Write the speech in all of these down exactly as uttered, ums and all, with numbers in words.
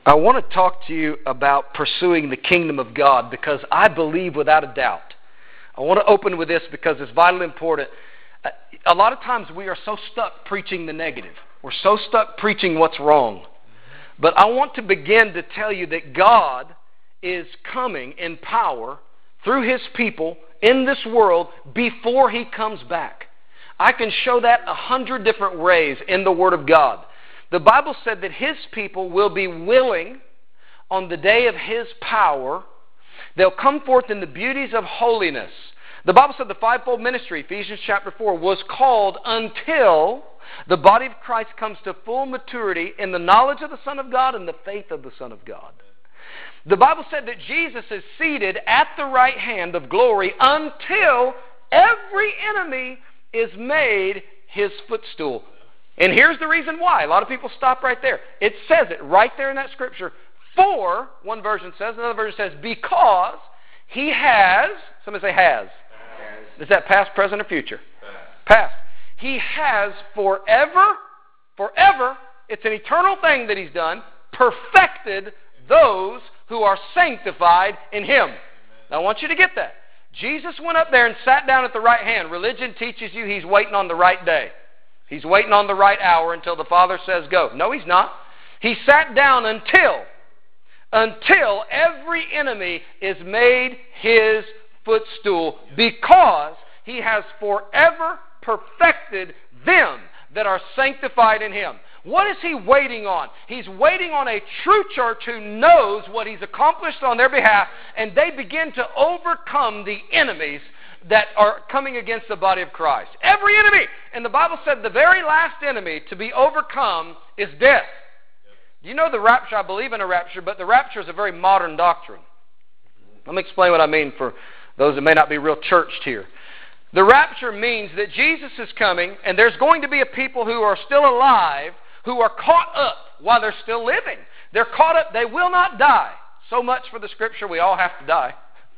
I want to talk to you about pursuing the kingdom of God because I believe without a doubt. I want to open with this because it's vitally important. A lot of times we are so stuck preaching the negative. We're so stuck preaching what's wrong. But I want to begin to tell you that God is coming in power through His people in this world before He comes back. I can show that a hundred different ways in the Word of God. The Bible said that His people will be willing on the day of His power. They'll come forth in the beauties of holiness. The Bible said the fivefold ministry, Ephesians chapter four, was called until the body of Christ comes to full maturity in the knowledge of the Son of God and the faith of the Son of God. The Bible said that Jesus is seated at the right hand of glory until every enemy is made His footstool. And here's the reason why. A lot of people stop right there. It says it right there in that scripture. For, one version says, another version says, because He has, somebody say has. Has. Is that past, present, or future? Past. Past. He has forever, forever, it's an eternal thing that He's done, perfected those who are sanctified in Him. Now I want you to get that. Jesus went up there and sat down at the right hand. Religion teaches you He's waiting on the right day. He's waiting on the right hour until the Father says go. No, He's not. He sat down until, until every enemy is made His footstool, because He has forever perfected them that are sanctified in Him. What is He waiting on? He's waiting on a true church who knows what He's accomplished on their behalf, and they begin to overcome the enemies that are coming against the body of Christ. Every enemy. And the Bible said the very last enemy to be overcome is death. You know the rapture, I believe in a rapture, but the rapture is a very modern doctrine. Let me explain what I mean for those that may not be real churched here. The rapture means that Jesus is coming, and there's going to be a people who are still alive who are caught up while they're still living. They're caught up. They will not die. So much for the scripture, we all have to die.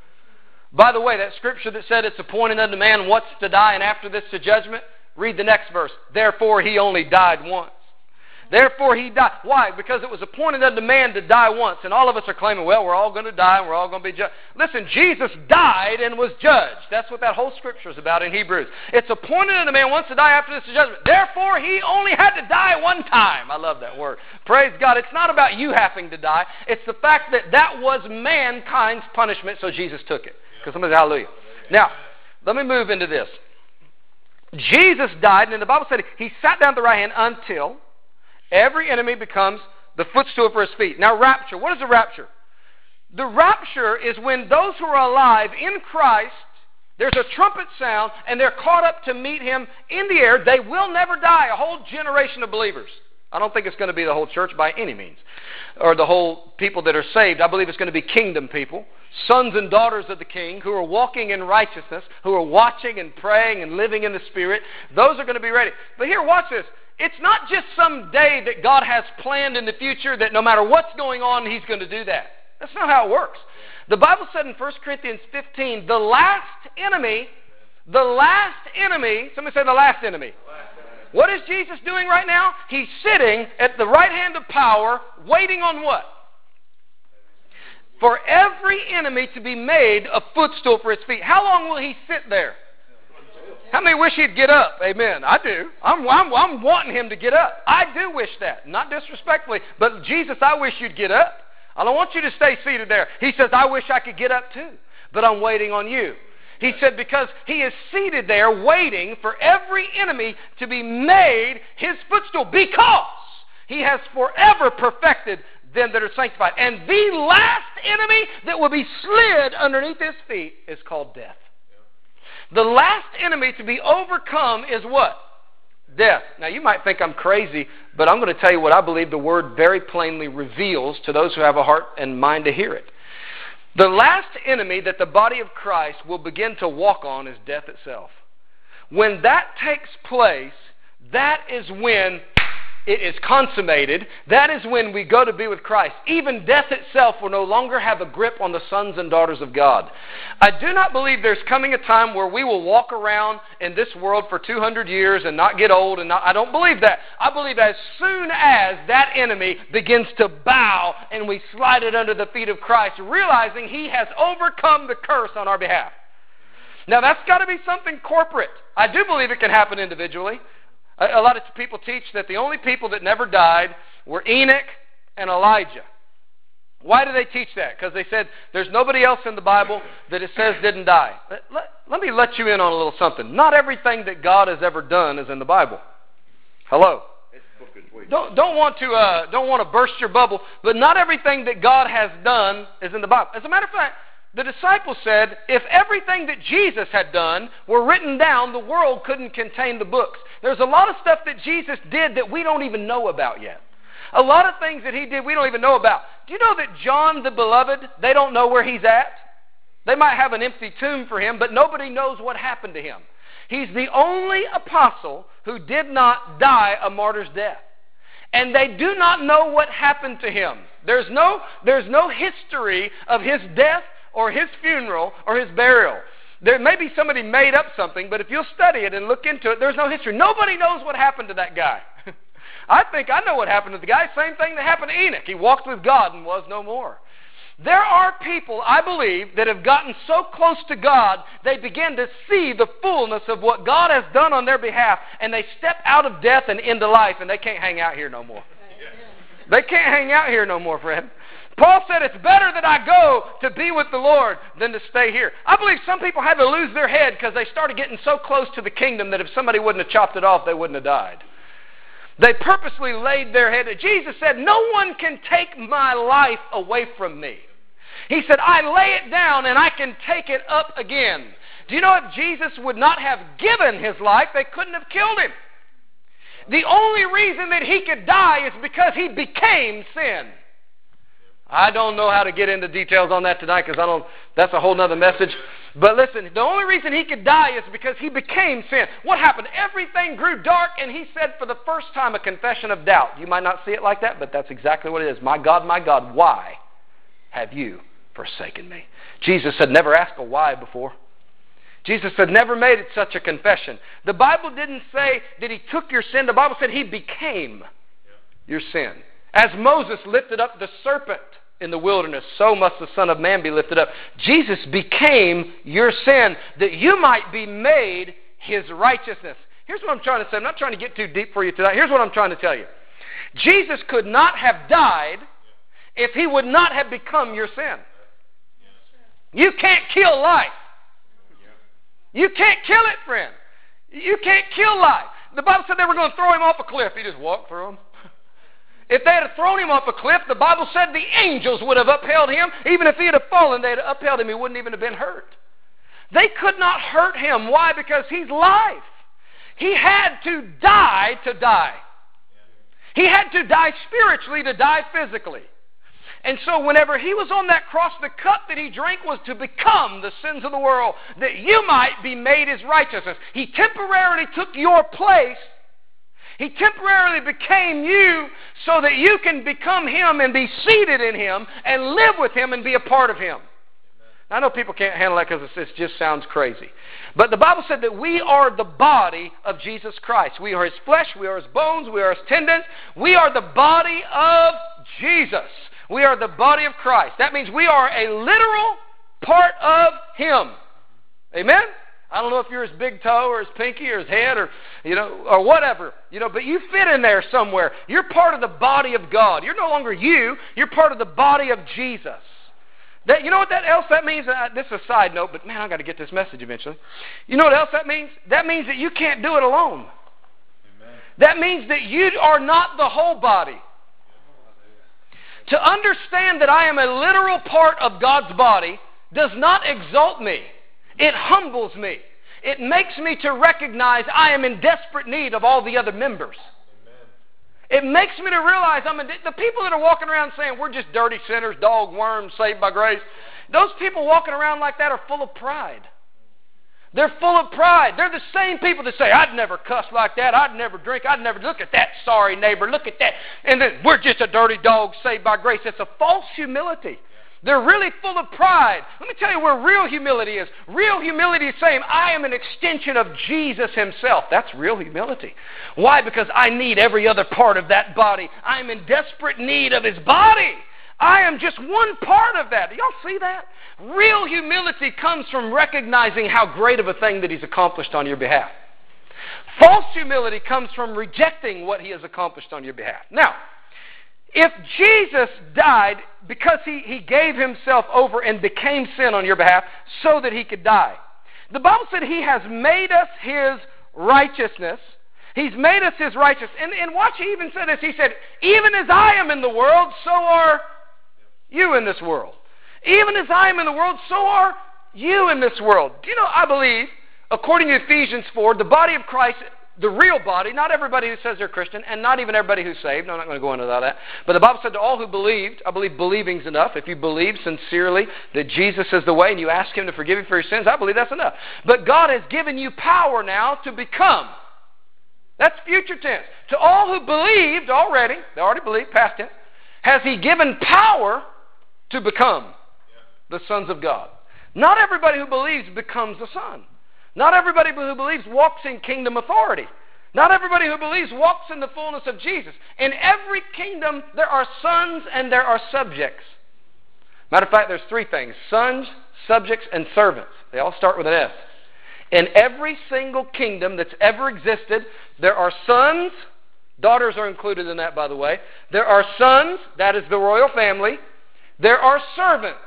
By the way, that scripture that said it's appointed unto man once to die and after this to judgment, read the next verse. Therefore He only died once. Therefore He died. Why? Because it was appointed unto man to die once. And all of us are claiming, well, we're all going to die and we're all going to be judged. Listen, Jesus died and was judged. That's what that whole scripture is about in Hebrews. It's appointed unto man once to die after this to judgment. Therefore He only had to die one time. I love that word. Praise God. It's not about you having to die. It's the fact that that was mankind's punishment, so Jesus took it. Because somebody say hallelujah. Now, let me move into this. Jesus died, and the Bible said He sat down at the right hand until every enemy becomes the footstool for His feet. Now, rapture. What is the rapture? The rapture is when those who are alive in Christ, there's a trumpet sound, and they're caught up to meet Him in the air. They will never die. A whole generation of believers. I don't think it's going to be the whole church by any means, or the whole people that are saved. I believe it's going to be kingdom people, sons and daughters of the King, who are walking in righteousness, who are watching and praying and living in the Spirit. Those are going to be ready. But here, watch this. It's not just some day that God has planned in the future that no matter what's going on, He's going to do that. That's not how it works. The Bible said in First Corinthians fifteen, the last enemy, the last enemy, somebody say the last enemy. What is Jesus doing right now? He's sitting at the right hand of power, waiting on what? For every enemy to be made a footstool for His feet. How long will He sit there? How many wish He'd get up? Amen. I do. I'm, I'm, I'm wanting Him to get up. I do wish that. Not disrespectfully, but Jesus, I wish You'd get up. I don't want you to stay seated there. He says, I wish I could get up too, but I'm waiting on you. He said because He is seated there waiting for every enemy to be made His footstool, because He has forever perfected them that are sanctified. And the last enemy that will be slid underneath His feet is called death. The last enemy to be overcome is what? Death. Now you might think I'm crazy, but I'm going to tell you what I believe the Word very plainly reveals to those who have a heart and mind to hear it. The last enemy that the body of Christ will begin to walk on is death itself. When that takes place, that is when it is consummated, that is when we go to be with Christ. Even death itself will no longer have a grip on the sons and daughters of God. I do not believe there's coming a time where we will walk around in this world for two hundred years and not get old. And not, I don't believe that. I believe as soon as that enemy begins to bow and we slide it under the feet of Christ, realizing he has overcome the curse on our behalf. Now, that's got to be something corporate. I do believe it can happen individually. A, a lot of people teach that the only people that never died were Enoch and Elijah. Why do they teach that? Because they said there's nobody else in the Bible that it says didn't die. Let, let, let me let you in on a little something. Not everything that God has ever done is in the Bible. Hello? Don't, don't want to uh, don't want to burst your bubble, but not everything that God has done is in the Bible. As a matter of fact, the disciples said, if everything that Jesus had done were written down, the world couldn't contain the books. There's a lot of stuff that Jesus did that we don't even know about yet. A lot of things that he did we don't even know about. Do you know that John the Beloved, they don't know where he's at? They might have an empty tomb for him, but nobody knows what happened to him. He's the only apostle who did not die a martyr's death. And they do not know what happened to him. There's no, there's no history of his death or his funeral, or his burial. There may be somebody made up something, but if you'll study it and look into it, there's no history. Nobody knows what happened to that guy. I think I know what happened to the guy. Same thing that happened to Enoch. He walked with God and was no more. There are people, I believe, that have gotten so close to God, they begin to see the fullness of what God has done on their behalf, and they step out of death and into life, and they can't hang out here no more. They can't hang out here no more, friend. Paul said, it's better that I go to be with the Lord than to stay here. I believe some people had to lose their head because they started getting so close to the kingdom that if somebody wouldn't have chopped it off, they wouldn't have died. They purposely laid their head. Jesus said, no one can take my life away from me. He said, I lay it down and I can take it up again. Do you know if Jesus would not have given his life, they couldn't have killed him? The only reason that he could die is because he became sin. I don't know how to get into details on that tonight because I don't, that's a whole nother message. But listen, the only reason he could die is because he became sin. What happened? Everything grew dark, and he said for the first time a confession of doubt. You might not see it like that, but that's exactly what it is. My God, my God, why have you forsaken me? Jesus said, never ask a why before. Jesus said, never made it such a confession. The Bible didn't say that he took your sin. The Bible said he became your sin. As Moses lifted up the serpent in the wilderness, so must the Son of Man be lifted up. Jesus became your sin that you might be made his righteousness. Here's what I'm trying to say. I'm not trying to get too deep for you tonight. Here's what I'm trying to tell you. Jesus could not have died if he would not have become your sin. You can't kill life. You can't kill it, friend. You can't kill life. The Bible said they were going to throw him off a cliff. He just walked through them. If they had thrown him off a cliff, the Bible said the angels would have upheld him. Even if he had fallen, they'd have upheld him. He wouldn't even have been hurt. They could not hurt him. Why? Because he's life. He had to die to die. He had to die spiritually to die physically. And so whenever he was on that cross, the cup that he drank was to become the sins of the world, that you might be made his righteousness. He temporarily took your place. He temporarily became you so that you can become him and be seated in him and live with him and be a part of him. I know people can't handle that because it just sounds crazy. But the Bible said that we are the body of Jesus Christ. We are his flesh, we are his bones, we are his tendons. We are the body of Jesus. We are the body of Christ. That means we are a literal part of him. Amen? I don't know if you're his big toe or his pinky or his head or, you know, or whatever, you know, but you fit in there somewhere. You're part of the body of God. You're no longer you. You're part of the body of Jesus. That, you know what that else that means? Uh, this is a side note, but man, I've got to get this message eventually. You know what else that means? That means that you can't do it alone. Amen. That means that you are not the whole body. To understand that I am a literal part of God's body does not exalt me. It humbles me. It makes me to recognize I am in desperate need of all the other members. Amen. It makes me to realize I'm in, the people that are walking around saying we're just dirty sinners, dog, worms, saved by grace. Those people walking around like that are full of pride. They're full of pride. They're the same people that say, I'd never cuss like that. I'd never drink. I'd never, look at that sorry neighbor. Look at that. And then we're just a dirty dog saved by grace. It's a false humility. They're really full of pride. Let me tell you where real humility is. Real humility is saying, I am an extension of Jesus himself. That's real humility. Why? Because I need every other part of that body. I'm in desperate need of his body. I am just one part of that. Do y'all see that? Real humility comes from recognizing how great of a thing that he's accomplished on your behalf. False humility comes from rejecting what he has accomplished on your behalf. Now, if Jesus died because he, he gave himself over and became sin on your behalf so that he could die, the Bible said he has made us his righteousness. He's made us his righteousness. And, and watch, he even said this. He said, even as I am in the world, so are you in this world. Even as I am in the world, so are you in this world. Do you know, I believe, according to Ephesians four, the body of Christ, the real body, not everybody who says they're Christian, and not even everybody who's saved. No, I'm not going to go into all that. But the Bible said to all who believed, I believe believing's enough. If you believe sincerely that Jesus is the way and you ask him to forgive you for your sins, I believe that's enough. But God has given you power now to become. That's future tense. To all who believed already, they already believed, past tense, has he given power to become the sons of God. Not everybody who believes becomes a son. Not everybody who believes walks in kingdom authority. Not everybody who believes walks in the fullness of Jesus. In every kingdom, there are sons and there are subjects. Matter of fact, there's three things: sons, subjects, and servants. They all start with an S. In every single kingdom that's ever existed, there are sons. Daughters are included in that, by the way. There are sons, that is the royal family. There are servants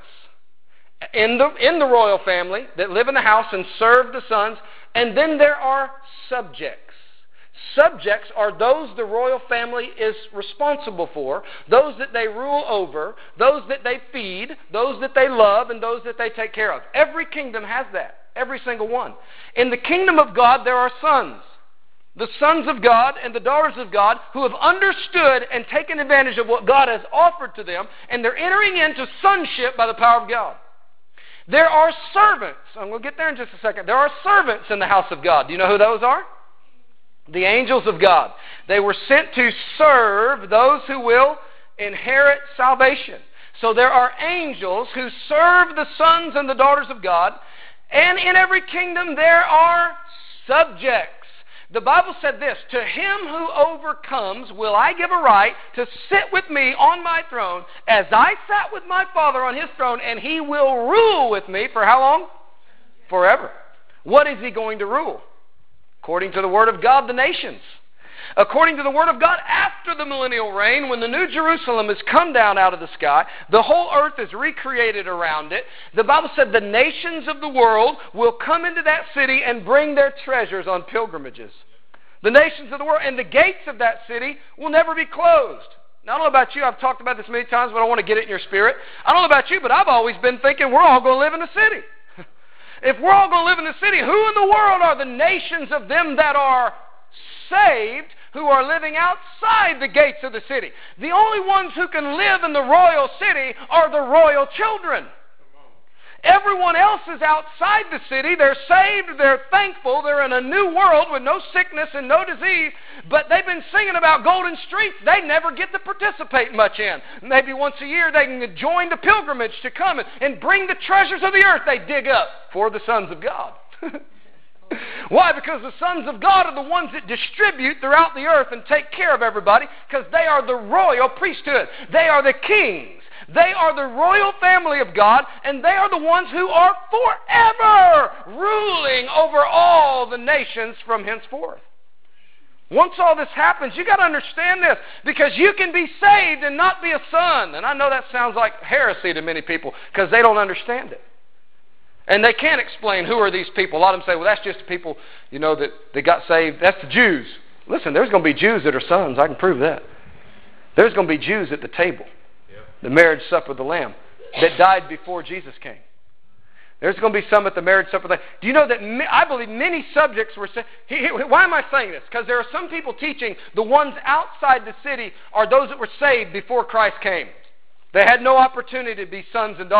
in the, in the royal family that live in the house and serve the sons. And then there are subjects. Subjects are those the royal family is responsible for, those that they rule over, those that they feed, those that they love, and those that they take care of. Every kingdom has that, every single one. In the kingdom of God, there are sons. The sons of God and the daughters of God who have understood and taken advantage of what God has offered to them, and they're entering into sonship by the power of God. There are servants. I'm going to get there in just a second. There are servants in the house of God. Do you know who those are? The angels of God. They were sent to serve those who will inherit salvation. So there are angels who serve the sons and the daughters of God. And in every kingdom there are subjects. The Bible said this, to him who overcomes will I give a right to sit with me on my throne as I sat with my Father on his throne, and he will rule with me for how long? Forever. What is he going to rule? According to the Word of God, the nations. According to the Word of God, after the millennial reign, when the New Jerusalem has come down out of the sky, the whole earth is recreated around it. The Bible said the nations of the world will come into that city and bring their treasures on pilgrimages. The nations of the world, and the gates of that city will never be closed. Now, I don't know about you. I've talked about this many times, but I want to get it in your spirit. I don't know about you, but I've always been thinking we're all going to live in a city. If we're all going to live in the city, who in the world are the nations of them that are saved who are living outside the gates of the city? The only ones who can live in the royal city are the royal children. Everyone else is outside the city. They're saved. They're thankful. They're in a new world with no sickness and no disease. But they've been singing about golden streets. They never get to participate much in. Maybe once a year they can join the pilgrimage to come and, and bring the treasures of the earth they dig up for the sons of God. Why? Because the sons of God are the ones that distribute throughout the earth and take care of everybody, because they are the royal priesthood. They are the kings. They are the royal family of God, and they are the ones who are forever ruling over all the nations from henceforth. Once all this happens, you got to understand this, because you can be saved and not be a son. And I know that sounds like heresy to many people because they don't understand it. And they can't explain who are these people. A lot of them say, well, that's just the people, you know, that, that got saved. That's the Jews. Listen, there's going to be Jews that are sons. I can prove that. There's going to be Jews at the table. The marriage supper of the Lamb that died before Jesus came. There's going to be some at the marriage supper of the Lamb. Do you know that I believe many subjects were saved? Why am I saying this? Because there are some people teaching the ones outside the city are those that were saved before Christ came. They had no opportunity to be sons and daughters.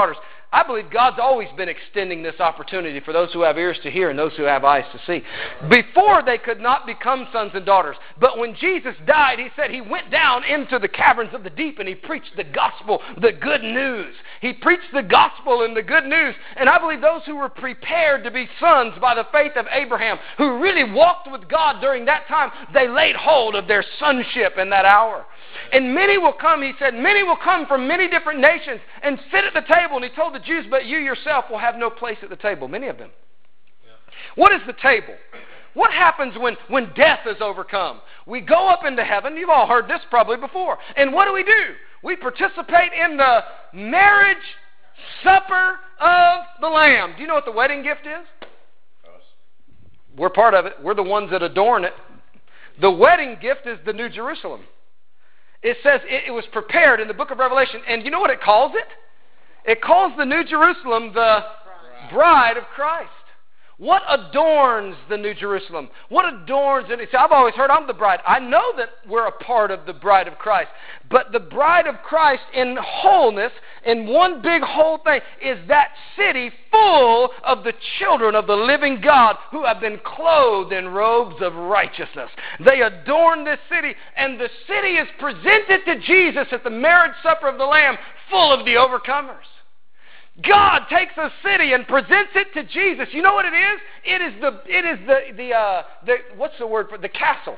I believe God's always been extending this opportunity for those who have ears to hear and those who have eyes to see. Before, they could not become sons and daughters. But when Jesus died, he said he went down into the caverns of the deep and he preached the gospel, the good news. He preached the gospel and the good news. And I believe those who were prepared to be sons by the faith of Abraham, who really walked with God during that time, they laid hold of their sonship in that hour. And many will come, he said, many will come from many different nations and sit at the table. And he told the Jews, but you yourself will have no place at the table. Many of them. Yeah. What is the table? What happens when, when death is overcome? We go up into heaven. You've all heard this probably before. And what do we do? We participate in the marriage supper of the Lamb. Do you know what the wedding gift is? Us. We're part of it. We're the ones that adorn it. The wedding gift is the New Jerusalem. It says it, it was prepared in the book of Revelation. And you know what it calls it? It calls the New Jerusalem the bride of Christ. What adorns the New Jerusalem? What adorns it? See, I've always heard I'm the bride. I know that we're a part of the bride of Christ. But the bride of Christ in wholeness, in one big whole thing, is that city full of the children of the living God who have been clothed in robes of righteousness. They adorn this city, and the city is presented to Jesus at the marriage supper of the Lamb full of the overcomers. God takes a city and presents it to Jesus. You know what it is? It is the, it is the, the, uh, the what's the word for it? The castle.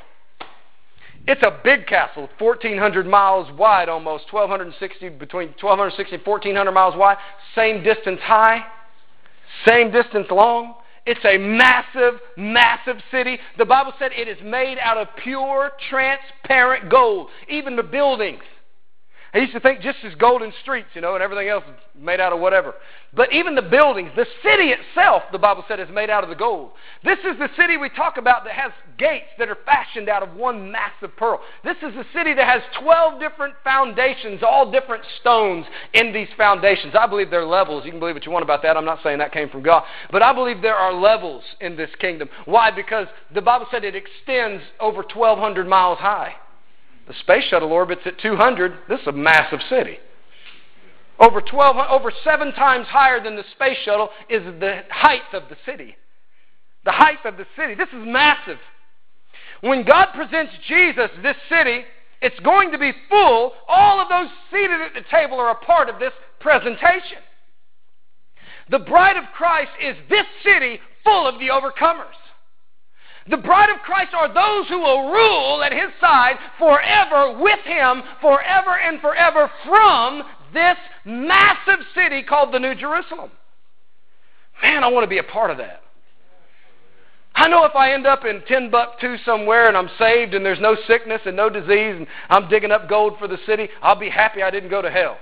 It's a big castle, fourteen hundred miles wide almost, twelve sixty, between twelve sixty and fourteen hundred miles wide, same distance high, same distance long. It's a massive, massive city. The Bible said it is made out of pure, transparent gold. Even the buildings. I used to think just as golden streets, you know, and everything else is made out of whatever. But even the buildings, the city itself, the Bible said, is made out of the gold. This is the city we talk about that has gates that are fashioned out of one massive pearl. This is the city that has twelve different foundations, all different stones in these foundations. I believe there are levels. You can believe what you want about that. I'm not saying that came from God. But I believe there are levels in this kingdom. Why? Because the Bible said it extends over twelve hundred miles high. The space shuttle orbits at two hundred. This is a massive city. Over twelve, over seven times higher than the space shuttle is the height of the city. The height of the city. This is massive. When God presents Jesus, this city, it's going to be full. All of those seated at the table are a part of this presentation. The bride of Christ is this city full of the overcomers. The bride of Christ are those who will rule at His side forever with Him, forever and forever from this massive city called the New Jerusalem. Man, I want to be a part of that. I know if I end up in Timbuktu somewhere and I'm saved and there's no sickness and no disease and I'm digging up gold for the city, I'll be happy I didn't go to hell.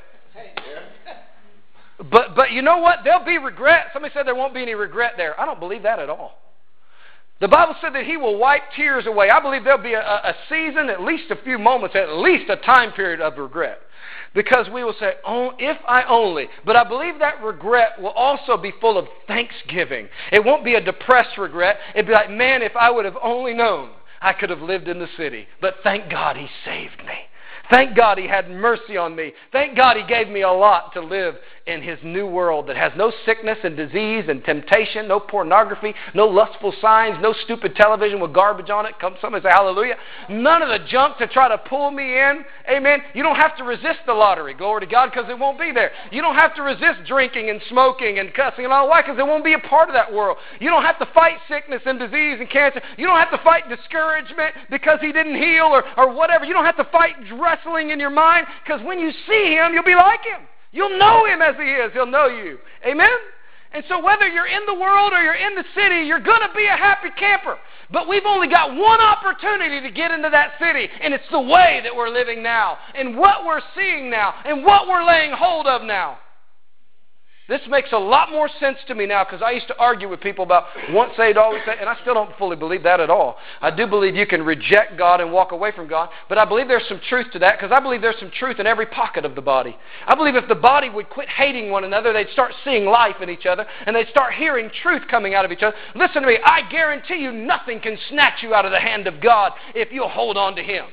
But, but you know what? There'll be regret. Somebody said there won't be any regret there. I don't believe that at all. The Bible said that He will wipe tears away. I believe there'll be a, a season, at least a few moments, at least a time period of regret. Because we will say, oh, if I only. But I believe that regret will also be full of thanksgiving. It won't be a depressed regret. It'll be like, man, if I would have only known, I could have lived in the city. But thank God He saved me. Thank God He had mercy on me. Thank God He gave me a lot to live in His new world that has no sickness and disease and temptation, no pornography, no lustful signs, no stupid television with garbage on it. Come, somebody say hallelujah. None of the junk to try to pull me in. Amen. You don't have to resist the lottery. Glory to God, because it won't be there. You don't have to resist drinking and smoking and cussing and all. Why? Because it won't be a part of that world. You don't have to fight sickness and disease and cancer. You don't have to fight discouragement because He didn't heal or, or whatever. You don't have to fight wrestling in your mind, because when you see Him, you'll be like Him. You'll know Him as He is. He'll know you. Amen? And so whether you're in the world or you're in the city, you're going to be a happy camper. But we've only got one opportunity to get into that city, and it's the way that we're living now, and what we're seeing now, and what we're laying hold of now. This makes a lot more sense to me now, because I used to argue with people about once saved, always saved, and I still don't fully believe that at all. I do believe you can reject God and walk away from God, but I believe there's some truth to that, because I believe there's some truth in every pocket of the body. I believe if the body would quit hating one another, they'd start seeing life in each other, and they'd start hearing truth coming out of each other. Listen to me, I guarantee you nothing can snatch you out of the hand of God if you'll hold on to Him.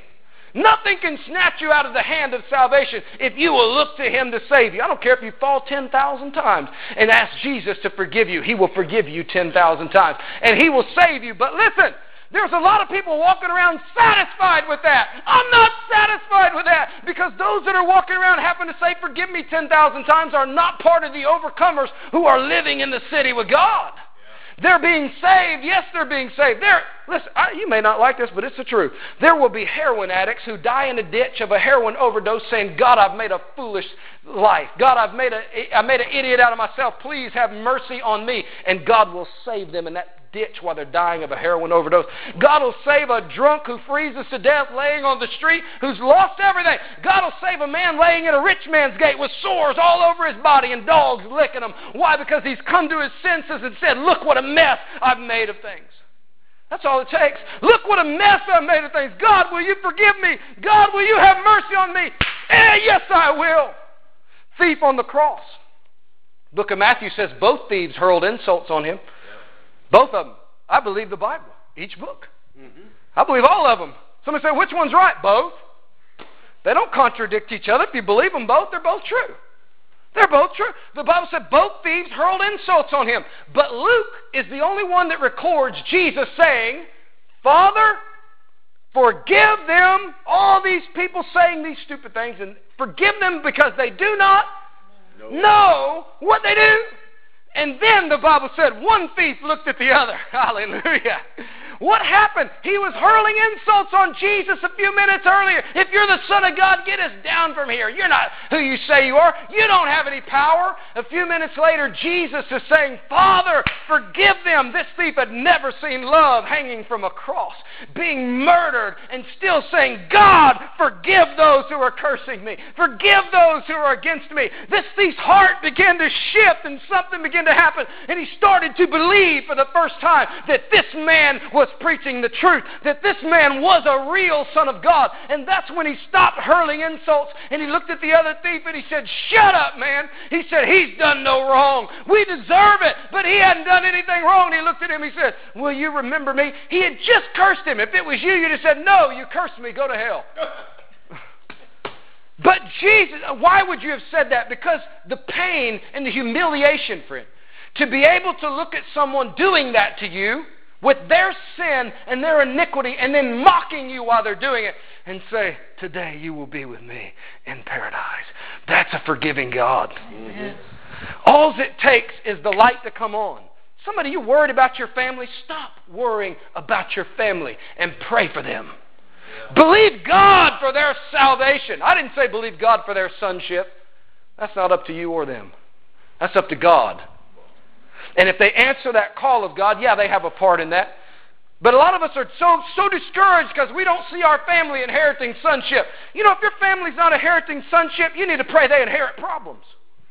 Nothing can snatch you out of the hand of salvation if you will look to Him to save you. I don't care if you fall ten thousand times and ask Jesus to forgive you. He will forgive you ten thousand times. And He will save you. But listen, there's a lot of people walking around satisfied with that. I'm not satisfied with that, because those that are walking around having to say, forgive me ten thousand times, are not part of the overcomers who are living in the city with God. They're being saved. Yes, they're being saved. They're, listen, I, you may not like this, but it's the truth. There will be heroin addicts who die in a ditch of a heroin overdose saying, God, I've made a foolish life. God, I've made a, I made an idiot out of myself. Please have mercy on me. And God will save them in that ditch while they're dying of a heroin overdose. God will save a drunk who freezes to death laying on the street, who's lost everything. God will save a man laying in a rich man's gate with sores all over his body and dogs licking him. Why? Because he's come to his senses and said, look what a mess I've made of things. That's all it takes. Look what a mess I've made of things. God, will you forgive me? God, will you have mercy on me? Eh, yes, I will. Thief on the cross. Book of Matthew says both thieves hurled insults on him. Both of them. I believe the Bible. Each book. Mm-hmm. I believe all of them. Somebody say, which one's right? Both. They don't contradict each other. If you believe them both, they're both true. They're both true. The Bible said both thieves hurled insults on him. But Luke is the only one that records Jesus saying, Father, forgive them, all these people saying these stupid things, and forgive them because they do not no. know what they do. And then the Bible said one thief looked at the other. Hallelujah. What happened? He was hurling insults on Jesus a few minutes earlier. If you're the Son of God, get us down from here. You're not who you say you are. You don't have any power. A few minutes later, Jesus is saying, Father, forgive them. This thief had never seen love hanging from a cross, being murdered, and still saying, God, forgive those who are cursing me. Forgive those who are against me. This thief's heart began to shift and something began to happen. And he started to believe for the first time that this man was preaching the truth, that this man was a real Son of God. And that's when he stopped hurling insults and he looked at the other thief and he said, shut up, man. He said, he's done no wrong. We deserve it, but he hadn't done anything wrong. And he looked at him, he said, will you remember me? He had just cursed him. If it was you, you'd have said, no, you cursed me, go to hell. But Jesus, why would you have said that? Because the pain and the humiliation, friend, to be able to look at someone doing that to you with their sin and their iniquity and then mocking you while they're doing it and say, today you will be with me in paradise. That's a forgiving God. Mm-hmm. All it takes is the light to come on. Somebody, you worried about your family? Stop worrying about your family and pray for them. Yeah. Believe God for their salvation. I didn't say believe God for their sonship. That's not up to you or them. That's up to God. And if they answer that call of God, yeah, they have a part in that. But a lot of us are so so discouraged because we don't see our family inheriting sonship. You know, if your family's not inheriting sonship, you need to pray they inherit problems.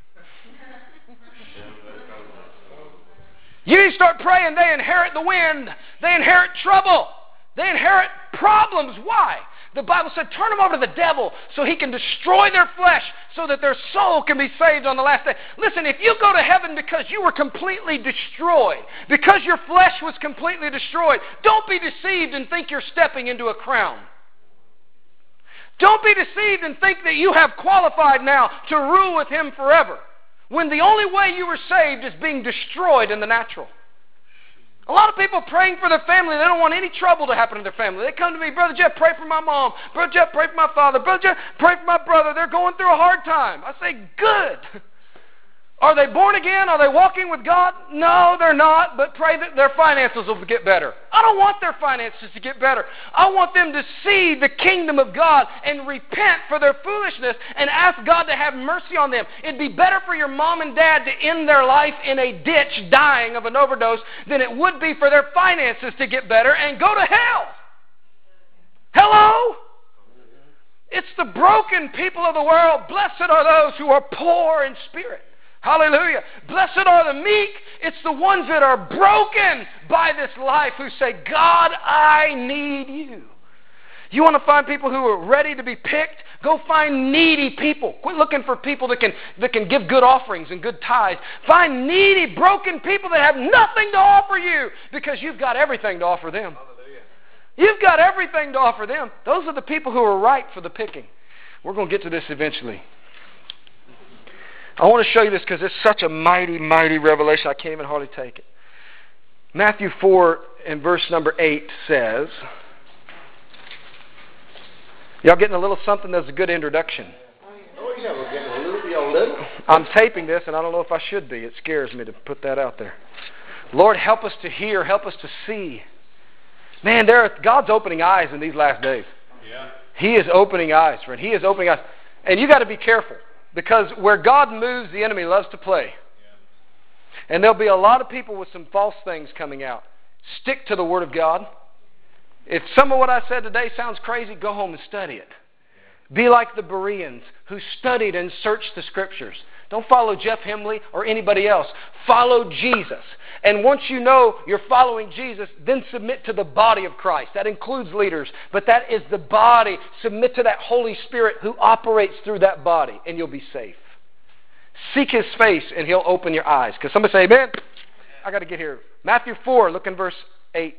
You need to start praying they inherit the wind. They inherit trouble. They inherit problems. Why? The Bible said, turn them over to the devil so he can destroy their flesh so that their soul can be saved on the last day. Listen, if you go to heaven because you were completely destroyed, because your flesh was completely destroyed, don't be deceived and think you're stepping into a crown. Don't be deceived and think that you have qualified now to rule with him forever, when the only way you were saved is being destroyed in the natural. A lot of people praying for their family, they don't want any trouble to happen to their family. They come to me, Brother Jeff, pray for my mom. Brother Jeff, pray for my father. Brother Jeff, pray for my brother. They're going through a hard time. I say, good. Are they born again? Are they walking with God? No, they're not, but pray that their finances will get better. I don't want their finances to get better. I want them to see the kingdom of God and repent for their foolishness and ask God to have mercy on them. It'd be better for your mom and dad to end their life in a ditch dying of an overdose than it would be for their finances to get better and go to hell. Hello? It's the broken people of the world. Blessed are those who are poor in spirit. Hallelujah. Blessed are the meek. It's the ones that are broken by this life who say, God, I need you. You want to find people who are ready to be picked? Go find needy people. Quit looking for people that can, that can give good offerings and good tithes. Find needy, broken people that have nothing to offer you because you've got everything to offer them. Hallelujah. You've got everything to offer them. Those are the people who are ripe for the picking. We're going to get to this eventually. I want to show you this because it's such a mighty, mighty revelation. I can't even hardly take it. Matthew four and verse number eight says, y'all getting a little something that's a good introduction. Oh yeah, we're getting a little, a little. I'm taping this and I don't know if I should be. It scares me to put that out there. Lord, help us to hear, help us to see. Man, there are, God's opening eyes in these last days. Yeah. He is opening eyes, friend. He is opening eyes. And you got to be careful because where God moves, the enemy loves to play. Yeah. And there'll be a lot of people with some false things coming out. Stick to the Word of God. If some of what I said today sounds crazy, go home and study it. Be like the Bereans who studied and searched the Scriptures. Don't follow Jeff Hemley or anybody else. Follow Jesus. And once you know you're following Jesus, then submit to the body of Christ. That includes leaders, but that is the body. Submit to that Holy Spirit who operates through that body, and you'll be safe. Seek His face, and He'll open your eyes. Because somebody say, amen? I got to get here. Matthew four, look in verse eight.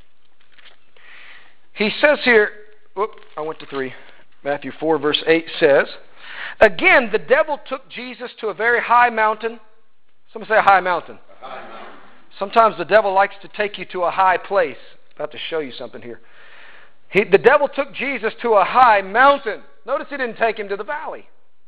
He says here, whoop, I went to three. Matthew four, verse eight says, again, the devil took Jesus to a very high mountain. Somebody say a high mountain. A high mountain. Sometimes the devil likes to take you to a high place. I'm about to show you something here. He, the devil took Jesus to a high mountain. Notice he didn't take him to the valley.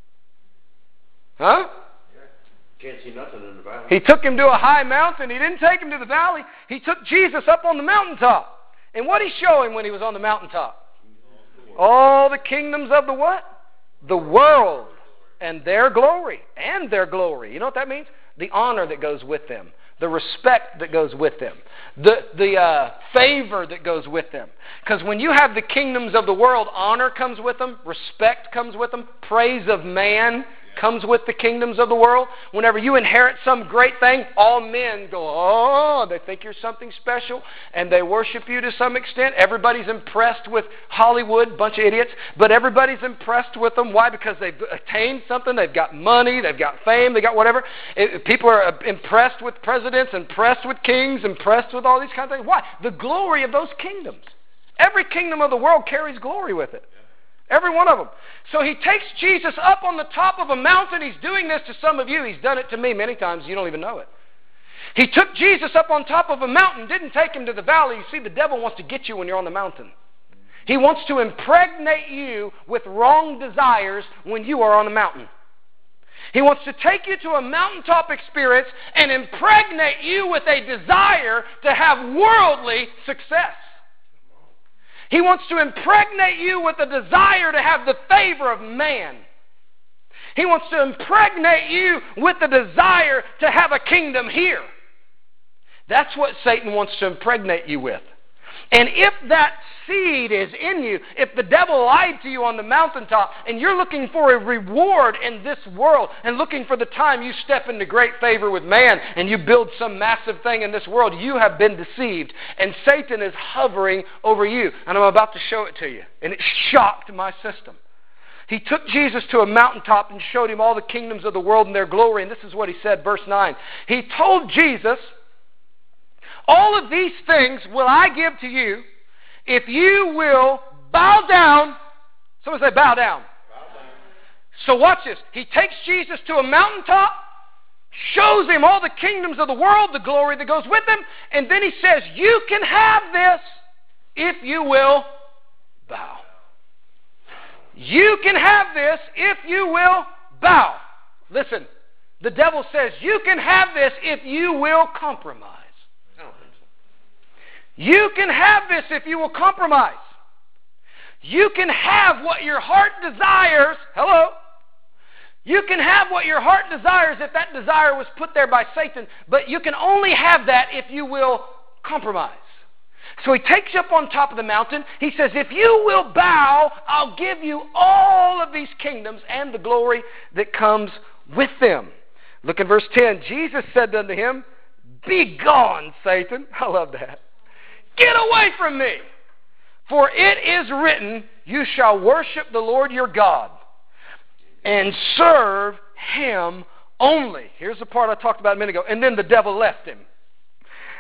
Huh? Yeah. Can't see nothing in the valley. He took him to a high mountain. He didn't take him to the valley. He took Jesus up on the mountaintop. And what did he show him when he was on the mountaintop? All the kingdoms of the what? The world. And their glory. And their glory. You know what that means? The honor that goes with them. The respect that goes with them. The, the uh, favor that goes with them. Because when you have the kingdoms of the world, honor comes with them. Respect comes with them. Praise of man comes with the kingdoms of the world. Whenever you inherit some great thing, all men go, oh, they think you're something special, and they worship you to some extent. Everybody's impressed with Hollywood, bunch of idiots, but everybody's impressed with them. Why? Because they've attained something. They've got money, they've got fame, they got whatever. It, people are impressed with presidents, impressed with kings, impressed with all these kinds of things. Why? The glory of those kingdoms. Every kingdom of the world carries glory with it. Every one of them. So he takes Jesus up on the top of a mountain. He's doing this to some of you. He's done it to me many times. You don't even know it. He took Jesus up on top of a mountain, didn't take him to the valley. You see, the devil wants to get you when you're on the mountain. He wants to impregnate you with wrong desires when you are on the mountain. He wants to take you to a mountaintop experience and impregnate you with a desire to have worldly success. He wants to impregnate you with a desire to have the favor of man. He wants to impregnate you with the desire to have a kingdom here. That's what Satan wants to impregnate you with. And if that seed is in you, if the devil lied to you on the mountaintop and you're looking for a reward in this world and looking for the time you step into great favor with man and you build some massive thing in this world, you have been deceived. And Satan is hovering over you. And I'm about to show it to you. And it shocked my system. He took Jesus to a mountaintop and showed him all the kingdoms of the world and their glory. And this is what he said, verse nine. He told Jesus, all of these things will I give to you if you will bow down. Someone say bow down. Bow down. So watch this. He takes Jesus to a mountaintop, shows him all the kingdoms of the world, the glory that goes with them, and then he says, you can have this if you will bow. You can have this if you will bow. Listen, the devil says, you can have this if you will compromise. You can have this if you will compromise. You can have what your heart desires. Hello? You can have what your heart desires if that desire was put there by Satan, but you can only have that if you will compromise. So he takes you up on top of the mountain. He says, if you will bow, I'll give you all of these kingdoms and the glory that comes with them. Look in verse ten. Jesus said unto him, be gone, Satan. I love that. Get away from me. For it is written, you shall worship the Lord your God and serve him only. Here's the part I talked about a minute ago. And then the devil left him.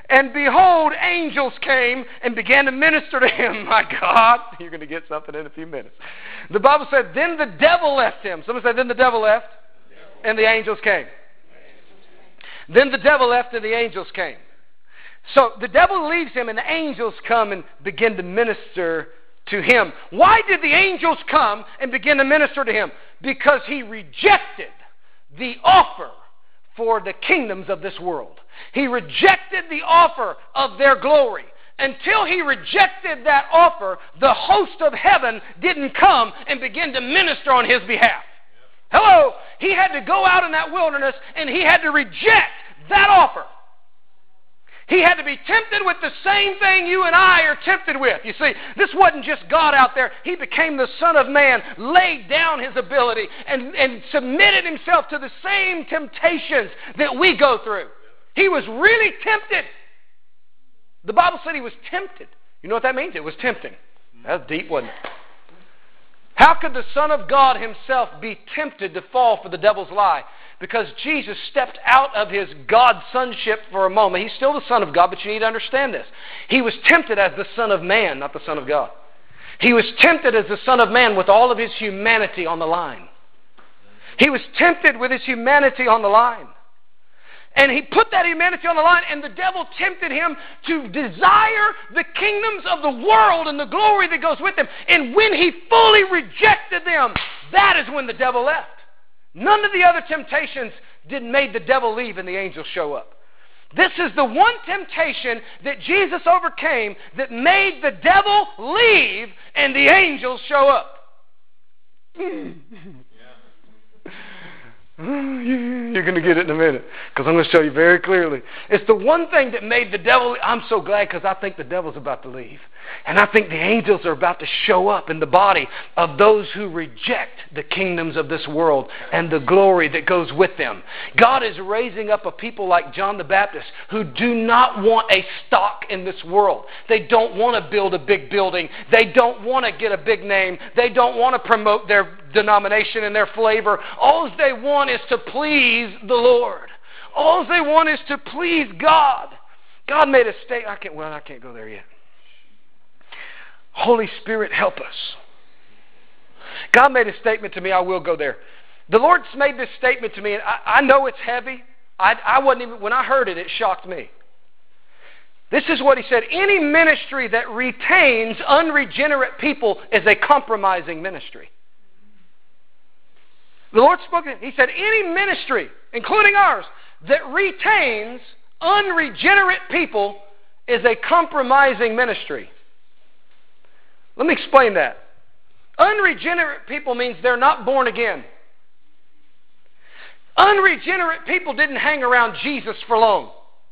And behold, angels came and began to minister to him. My God, you're going to get something in a few minutes. The Bible said, then the devil left him. Someone said, then the devil left, and the angels came. Then the devil left, and the angels came. So the devil leaves him, and the angels come and begin to minister to him. Why did the angels come and begin to minister to him? Because he rejected the offer for the kingdoms of this world. He rejected the offer of their glory. Until he rejected that offer, the host of heaven didn't come and begin to minister on his behalf. Hello? He had to go out in that wilderness and he had to reject that offer. He had to be tempted with the same thing you and I are tempted with. You see, this wasn't just God out there. He became the Son of Man, laid down his ability, and, and submitted himself to the same temptations that we go through. He was really tempted. The Bible said he was tempted. You know what that means? It was tempting. That's deep, wasn't it? How could the Son of God himself be tempted to fall for the devil's lie? Because Jesus stepped out of his God-sonship for a moment. He's still the Son of God, but you need to understand this. He was tempted as the Son of Man, not the Son of God. He was tempted as the Son of Man with all of his humanity on the line. He was tempted with his humanity on the line. And he put that humanity on the line, and the devil tempted him to desire the kingdoms of the world and the glory that goes with them. And when he fully rejected them, that is when the devil left. None of the other temptations didn't make the devil leave and the angels show up. This is the one temptation that Jesus overcame that made the devil leave and the angels show up. You're going to get it in a minute because I'm going to show you very clearly. It's the one thing that made the devil, I'm so glad because I think the devil's about to leave. And I think the angels are about to show up in the body of those who reject the kingdoms of this world and the glory that goes with them. God is raising up a people like John the Baptist who do not want a stock in this world. They don't want to build a big building. They don't want to get a big name. They don't want to promote their denomination and their flavor. All they want is to please the Lord. All they want is to please God. God made a statement. I can't, well, I can't go there yet. Holy Spirit, help us. God made a statement to me. I will go there. The Lord's made this statement to me, and I, I know it's heavy. I, I wasn't even, when I heard it, it shocked me. This is what he said. Any ministry that retains unregenerate people is a compromising ministry. The Lord spoke it. He said, any ministry, including ours, that retains unregenerate people is a compromising ministry. Let me explain that. Unregenerate people means they're not born again. Unregenerate people didn't hang around Jesus for long.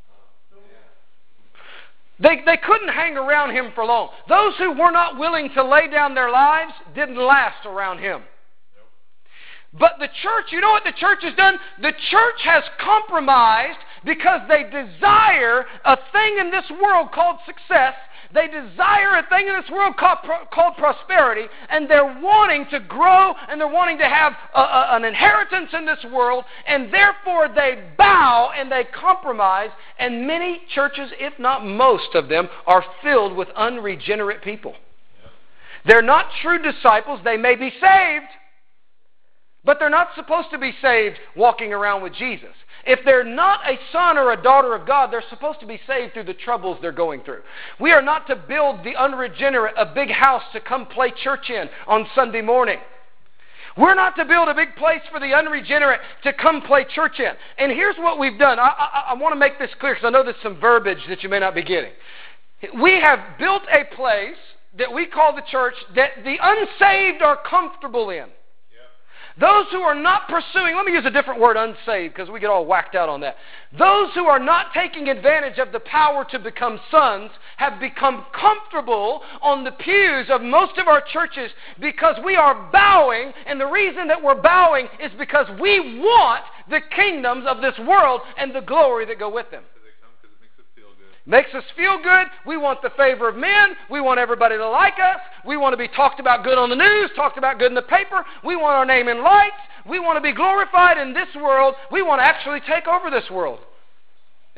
They, they couldn't hang around him for long. Those who were not willing to lay down their lives didn't last around him. But the church, you know what the church has done? The church has compromised because they desire a thing in this world called success. They desire a thing in this world called, called prosperity, and they're wanting to grow, and they're wanting to have a, a, an inheritance in this world, and therefore they bow and they compromise, and many churches, if not most of them, are filled with unregenerate people. They're not true disciples. They may be saved, but they're not supposed to be saved walking around with Jesus. If they're not a son or a daughter of God, they're supposed to be saved through the troubles they're going through. We are not to build the unregenerate a big house to come play church in on Sunday morning. We're not to build a big place for the unregenerate to come play church in. And here's what we've done. I, I, I want to make this clear because I know there's some verbiage that you may not be getting. We have built a place that we call the church that the unsaved are comfortable in. Those who are not pursuing, let me use a different word, unsaved, because we get all whacked out on that. Those who are not taking advantage of the power to become sons have become comfortable on the pews of most of our churches because we are bowing, and the reason that we're bowing is because we want the kingdoms of this world and the glory that go with them. Makes us feel good. We want the favor of men. We want everybody to like us. We want to be talked about good on the news, talked about good in the paper. We want our name in lights. We want to be glorified in this world. We want to actually take over this world.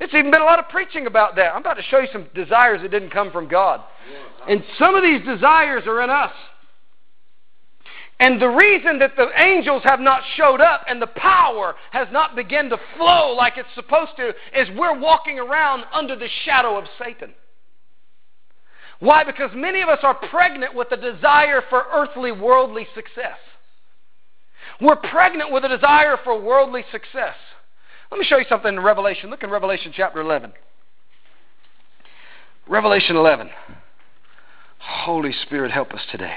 It's even been a lot of preaching about that. I'm about to show you some desires that didn't come from God. And some of these desires are in us. And the reason that the angels have not showed up and the power has not begun to flow like it's supposed to is we're walking around under the shadow of Satan. Why? Because many of us are pregnant with a desire for earthly, worldly success. We're pregnant with a desire for worldly success. Let me show you something in Revelation. Look in Revelation chapter eleven. Revelation eleven. Holy Spirit, help us today.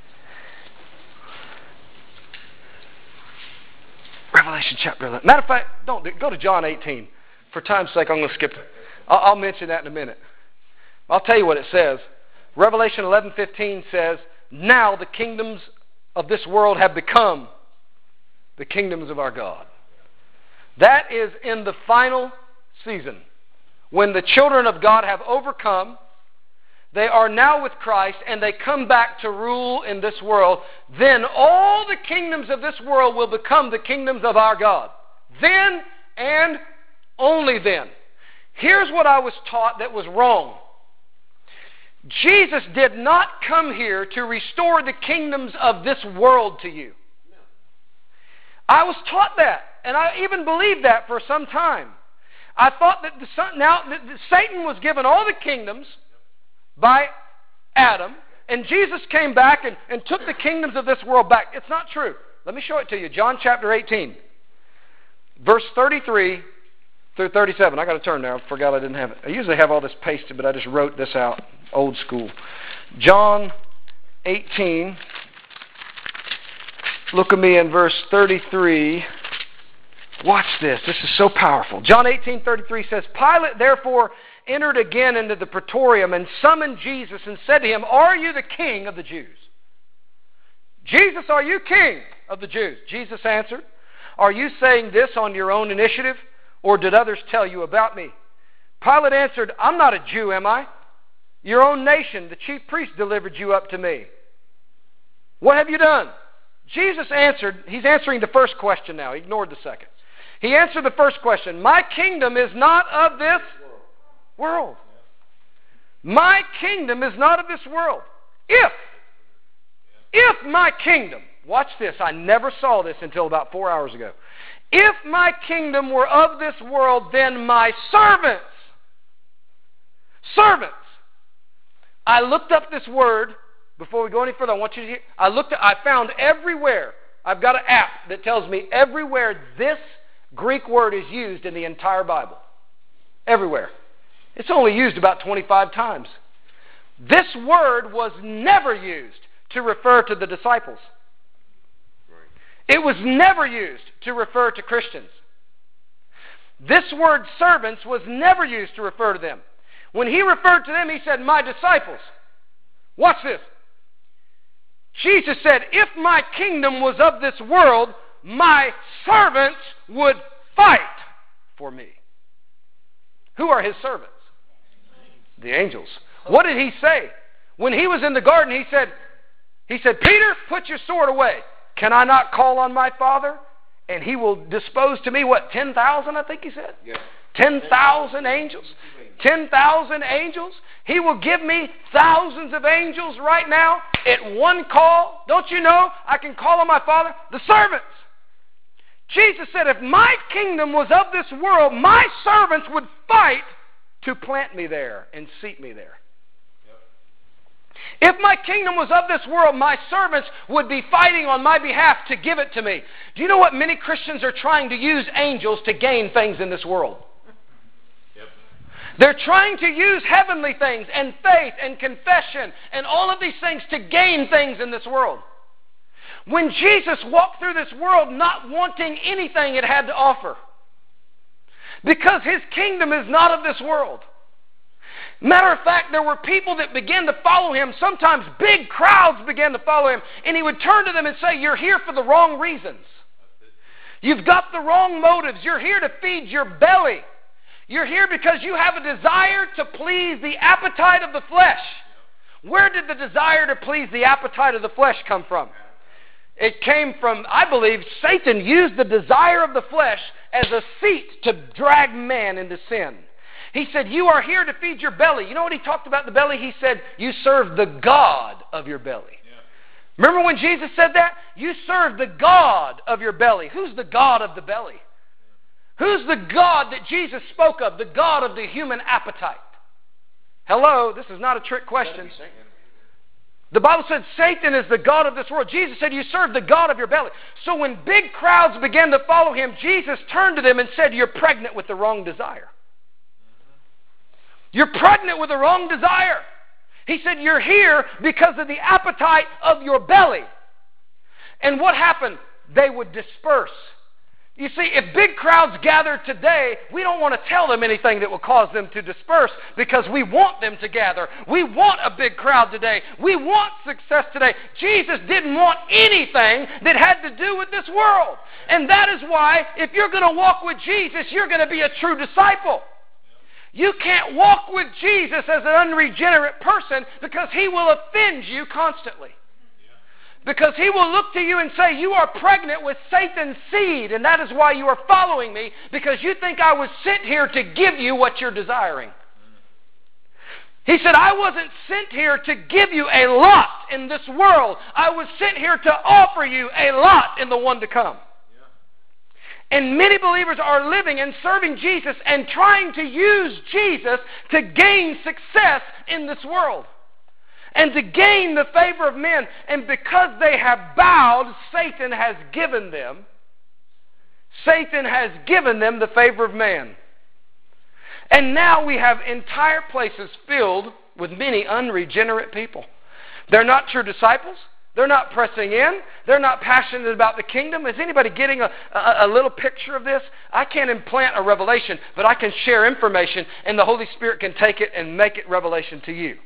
Revelation chapter eleven. Matter of fact, don't do, go to John eighteen. For time's sake, I'm going to skip it. I'll, I'll mention that in a minute. I'll tell you what it says. Revelation eleven fifteen says, now the kingdoms of this world have become the kingdoms of our God. That is in the final season. When the children of God have overcome, they are now with Christ, and they come back to rule in this world, then all the kingdoms of this world will become the kingdoms of our God. Then and only then. Here's what I was taught that was wrong. Jesus did not come here to restore the kingdoms of this world to you. I was taught that, and I even believed that for some time. I thought that the son, now that Satan was given all the kingdoms by Adam, and Jesus came back and, and took the kingdoms of this world back. It's not true. Let me show it to you. John chapter eighteen, verse thirty-three through thirty-seven. I got to turn now. I forgot I didn't have it. I usually have all this pasted, but I just wrote this out, old school. John eighteen. Look at me in verse thirty-three. Watch this. This is so powerful. John eighteen thirty-three says, Pilate therefore entered again into the praetorium and summoned Jesus and said to him, are you the king of the Jews? Jesus, are you king of the Jews? Jesus answered, are you saying this on your own initiative, or did others tell you about me? Pilate answered, I'm not a Jew, am I? Your own nation, the chief priests, delivered you up to me. What have you done? Jesus answered, he's answering the first question now. He ignored the second. He answered the first question. My kingdom is not of this world. My kingdom is not of this world. If, if my kingdom, watch this, I never saw this until about four hours ago. If my kingdom were of this world, then my servants, servants, I looked up this word. Before we go any further, I want you to hear. I looked at, I found everywhere. I've got an app that tells me everywhere this Greek word is used in the entire Bible. Everywhere. It's only used about twenty-five times. This word was never used to refer to the disciples. It was never used to refer to Christians. This word servants was never used to refer to them. When he referred to them, he said, my disciples. Watch this. Jesus said, if my kingdom was of this world, my servants would fight for me. Who are his servants? The angels. What did he say? When he was in the garden, he said, he said, Peter, put your sword away. Can I not call on my Father? And he will dispose to me, what, ten thousand, I think he said? Yeah. ten thousand angels? ten thousand angels? He will give me thousands of angels right now at one call. Don't you know I can call on my Father? The servants. Jesus said, if my kingdom was of this world, my servants would fight to plant me there and seat me there. If my kingdom was of this world, my servants would be fighting on my behalf to give it to me. Do you know what many Christians are trying to use angels to gain things in this world? Yep. They're trying to use heavenly things and faith and confession and all of these things to gain things in this world. When Jesus walked through this world not wanting anything it had to offer, because his kingdom is not of this world. Matter of fact, there were people that began to follow him. Sometimes big crowds began to follow him. And he would turn to them and say, you're here for the wrong reasons. You've got the wrong motives. You're here to feed your belly. You're here because you have a desire to please the appetite of the flesh. Where did the desire to please the appetite of the flesh come from? It came from, I believe, Satan used the desire of the flesh as a seat to drag man into sin. He said, you are here to feed your belly. You know what he talked about the belly? He said, you serve the God of your belly. Yeah. Remember when Jesus said that? You serve the God of your belly. Who's the God of the belly? Who's the God that Jesus spoke of? The God of the human appetite. Hello, this is not a trick question. The Bible said Satan is the god of this world. Jesus said you serve the God of your belly. So when big crowds began to follow him, Jesus turned to them and said, you're pregnant with the wrong desire. You're pregnant with the wrong desire. He said you're here because of the appetite of your belly. And what happened? They would disperse. You see, if big crowds gather today, we don't want to tell them anything that will cause them to disperse because we want them to gather. We want a big crowd today. We want success today. Jesus didn't want anything that had to do with this world. And that is why if you're going to walk with Jesus, you're going to be a true disciple. You can't walk with Jesus as an unregenerate person because he will offend you constantly. Because he will look to you and say, you are pregnant with Satan's seed, and that is why you are following me, because you think I was sent here to give you what you're desiring. He said, I wasn't sent here to give you a lot in this world. I was sent here to offer you a lot in the one to come. And many believers are living and serving Jesus and trying to use Jesus to gain success in this world. And to gain the favor of men. And because they have bowed, Satan has given them, Satan has given them the favor of man. And now we have entire places filled with many unregenerate people. They're not true disciples. They're not pressing in. They're not passionate about the kingdom. Is anybody getting a, a, a little picture of this? I can't implant a revelation, but I can share information, and the Holy Spirit can take it and make it revelation to you.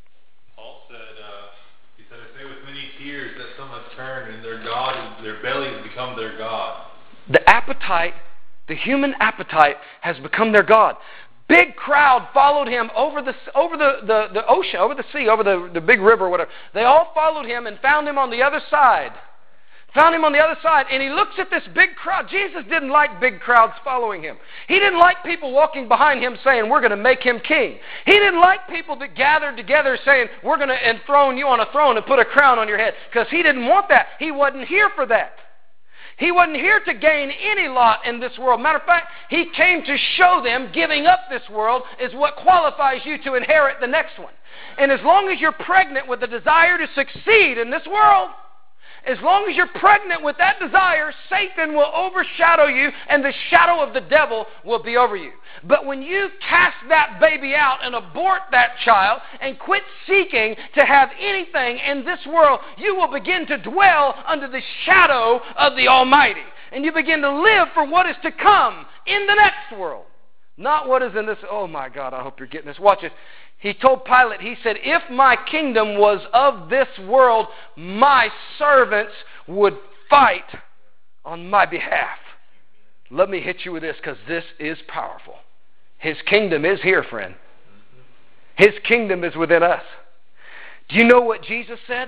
Years that some have turned and their God, their belly has become their God. The appetite, the human appetite has become their God. Big crowd followed him over the over the, the, the ocean, over the sea, over the, the big river, whatever. They all followed him and found him on the other side. Found him on the other side, and he looks at this big crowd. Jesus didn't like big crowds following him. He didn't like people walking behind him saying, we're going to make him king. He didn't like people that gathered together saying, we're going to enthrone you on a throne and put a crown on your head, because he didn't want that. He wasn't here for that. He wasn't here to gain any lot in this world. Matter of fact, he came to show them giving up this world is what qualifies you to inherit the next one. And as long as you're pregnant with the desire to succeed in this world, as long as you're pregnant with that desire, Satan will overshadow you and the shadow of the devil will be over you. But when you cast that baby out and abort that child and quit seeking to have anything in this world, you will begin to dwell under the shadow of the Almighty. And you begin to live for what is to come in the next world. Not what is in this. Oh my God, I hope you're getting this. Watch this. He told Pilate, he said, if my kingdom was of this world, my servants would fight on my behalf. Let me hit you with this because this is powerful. His kingdom is here, friend. His kingdom is within us. Do you know what Jesus said?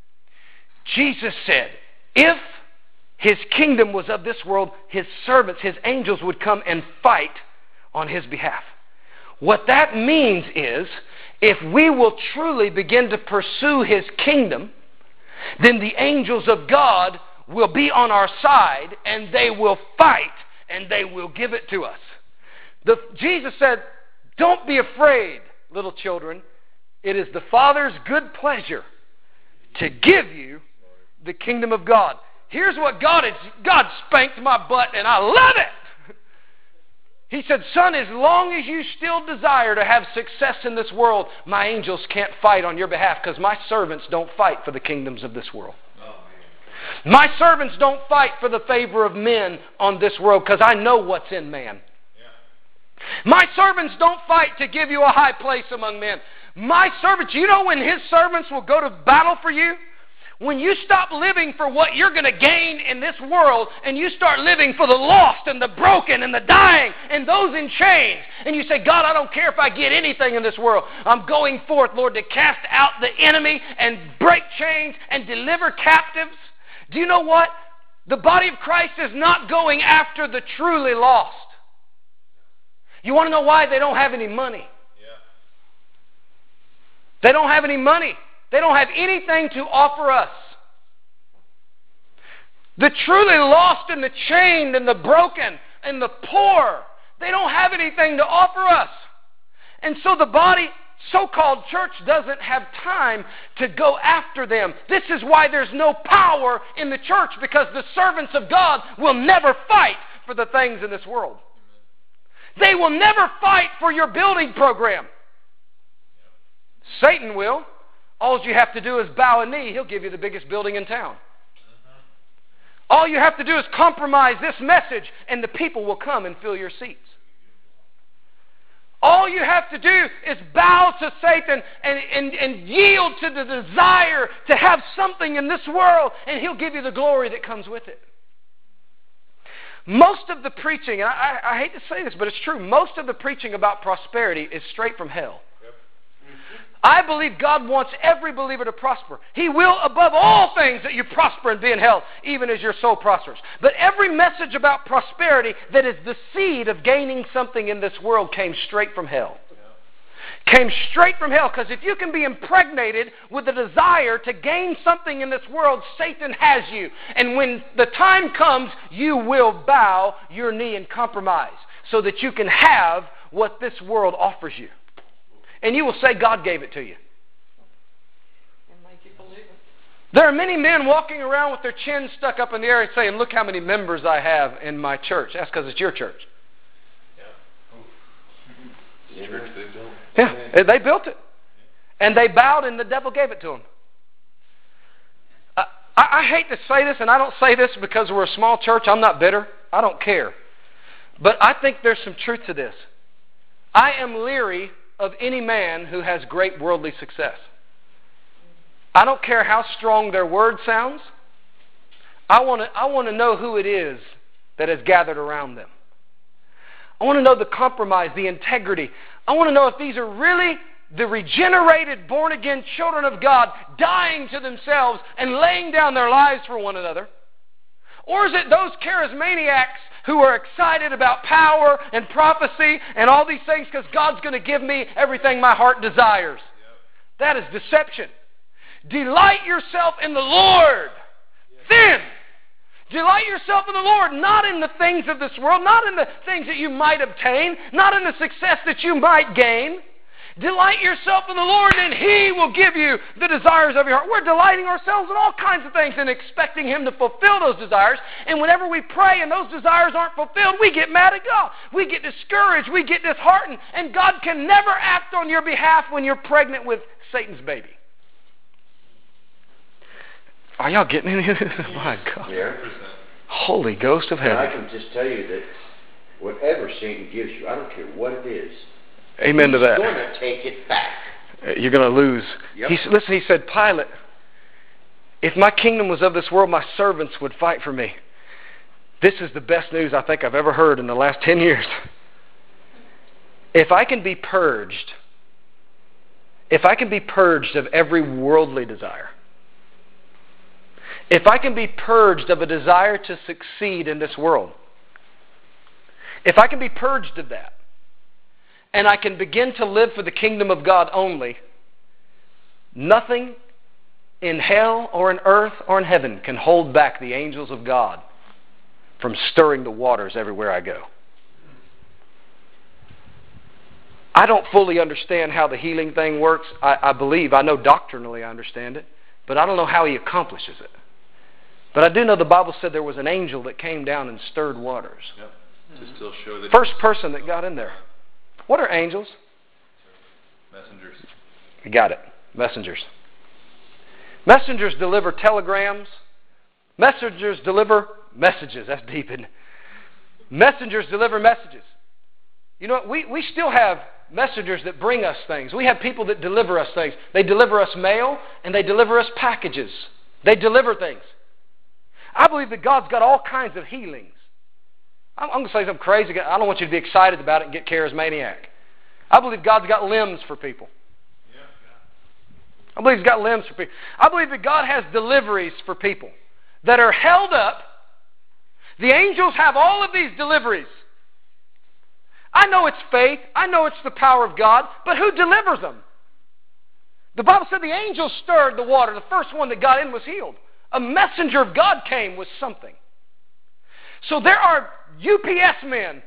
Jesus said, if his kingdom was of this world, his servants, his angels would come and fight on his behalf. What that means is, if we will truly begin to pursue his kingdom, then the angels of God will be on our side and they will fight and they will give it to us. The, Jesus said, don't be afraid, little children. It is the Father's good pleasure to give you the kingdom of God. Here's what God is. God spanked my butt and I love it. He said, son, as long as you still desire to have success in this world, my angels can't fight on your behalf because my servants don't fight for the kingdoms of this world. My servants don't fight for the favor of men on this world because I know what's in man. My servants don't fight to give you a high place among men. My servants, you know when his servants will go to battle for you? When you stop living for what you're going to gain in this world and you start living for the lost and the broken and the dying and those in chains, and you say, God, I don't care if I get anything in this world. I'm going forth, Lord, to cast out the enemy and break chains and deliver captives. Do you know what? The body of Christ is not going after the truly lost. You want to know why? They don't have any money. Yeah. They don't have any money. They don't have anything to offer us. The truly lost and the chained and the broken and the poor, they don't have anything to offer us. And so the body, so-called church, doesn't have time to go after them. This is why there's no power in the church, because the servants of God will never fight for the things in this world. They will never fight for your building program. Satan will. All you have to do is bow a knee. He'll give you the biggest building in town. All you have to do is compromise this message, and the people will come and fill your seats. All you have to do is bow to Satan and, and, and yield to the desire to have something in this world, and he'll give you the glory that comes with it. Most of the preaching, and I, I hate to say this, but it's true, most of the preaching about prosperity is straight from hell. I believe God wants every believer to prosper. He will, above all things, that you prosper and be in health, even as your soul prospers. But every message about prosperity that is the seed of gaining something in this world came straight from hell. Came straight from hell, because if you can be impregnated with the desire to gain something in this world, Satan has you. And when the time comes, you will bow your knee and compromise so that you can have what this world offers you. And you will say God gave it to you. There are many men walking around with their chin stuck up in the air and saying, look how many members I have in my church. That's because it's your church. Yeah. The church they built. Yeah, they built it. And they bowed and the devil gave it to them. I, I, I hate to say this, and I don't say this because we're a small church. I'm not bitter. I don't care. But I think there's some truth to this. I am leery of any man who has great worldly success. I don't care how strong their word sounds. I want to I want to know who it is that has gathered around them. I want to know the compromise, the integrity. I want to know if these are really the regenerated, born-again children of God dying to themselves and laying down their lives for one another. Or is it those charismaniacs who are excited about power and prophecy and all these things because God's going to give me everything my heart desires? Yep. That is deception. Delight yourself in the Lord. Yep. Then, delight yourself in the Lord, not in the things of this world, not in the things that you might obtain, not in the success that you might gain. Delight yourself in the Lord, and He will give you the desires of your heart. We're delighting ourselves in all kinds of things and expecting Him to fulfill those desires. And whenever we pray and those desires aren't fulfilled, we get mad at God. We get discouraged. We get disheartened. And God can never act on your behalf when you're pregnant with Satan's baby. Are y'all getting any of this? My God. Yeah. Holy Ghost of And I heaven. can just tell you that whatever Satan gives you, I don't care what it is, Amen to that. he's going to take it back. You're going to lose. Yep. He, listen, he said, Pilate, if my kingdom was of this world, my servants would fight for me. This is the best news I think I've ever heard in the last ten years. If I can be purged, if I can be purged of every worldly desire, if I can be purged of a desire to succeed in this world, if I can be purged of that, and I can begin to live for the kingdom of God only, nothing in hell or in earth or in heaven can hold back the angels of God from stirring the waters everywhere I go. I don't fully understand how the healing thing works. I, I believe, I know doctrinally I understand it, but I don't know how He accomplishes it. But I do know the Bible said there was an angel that came down and stirred waters. Yep. To still show that First person that got in there. What are angels? Messengers. You got it. Messengers. Messengers deliver telegrams. Messengers deliver messages. That's deep, isn't it? Messengers deliver messages. You know what? We, we still have messengers that bring us things. We have people that deliver us things. They deliver us mail and they deliver us packages. They deliver things. I believe that God's got all kinds of healings. I'm, I'm going to say something crazy. I don't want you to be excited about it and get charismaniac. I believe God's got limbs for people. I believe He's got limbs for people. I believe that God has deliveries for people that are held up. The angels have all of these deliveries. I know it's faith. I know it's the power of God. But who delivers them? The Bible said the angels stirred the water. The first one that got in was healed. A messenger of God came with something. So there are U P S men.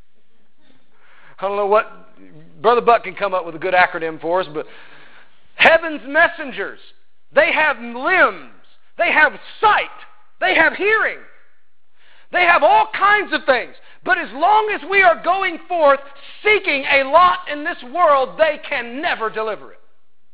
I don't know what, Brother Buck can come up with a good acronym for us, but heaven's messengers. They have limbs. They have sight. They have hearing. They have all kinds of things. But as long as we are going forth seeking a lot in this world, they can never deliver it.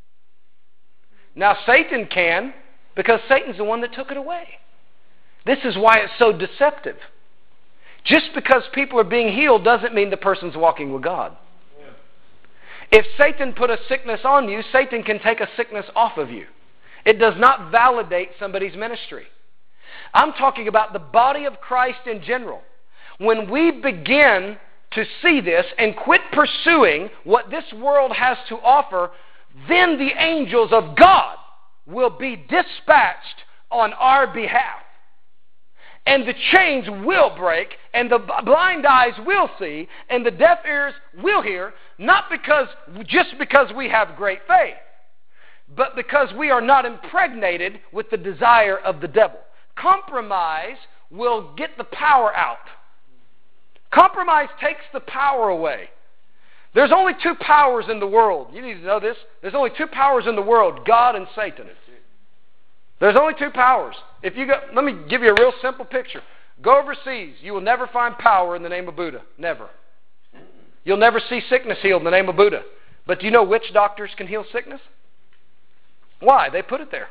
Now Satan can, because Satan's the one that took it away. This is why it's so deceptive. Just because people are being healed doesn't mean the person's walking with God. Yeah. If Satan put a sickness on you, Satan can take a sickness off of you. It does not validate somebody's ministry. I'm talking about the body of Christ in general. When we begin to see this and quit pursuing what this world has to offer, then the angels of God will be dispatched on our behalf. And the chains will break, and the blind eyes will see, and the deaf ears will hear, not because just because we have great faith, but because we are not impregnated with the desire of the devil. Compromise will get the power out. Compromise takes the power away. There's only two powers in the world. You need to know this. There's only two powers in the world, God and Satan. There's only two powers. If you go, let me give you a real simple picture. Go overseas. You will never find power in the name of Buddha. Never. You'll never see sickness healed in the name of Buddha. But do you know which doctors can heal sickness? Why? They put it there.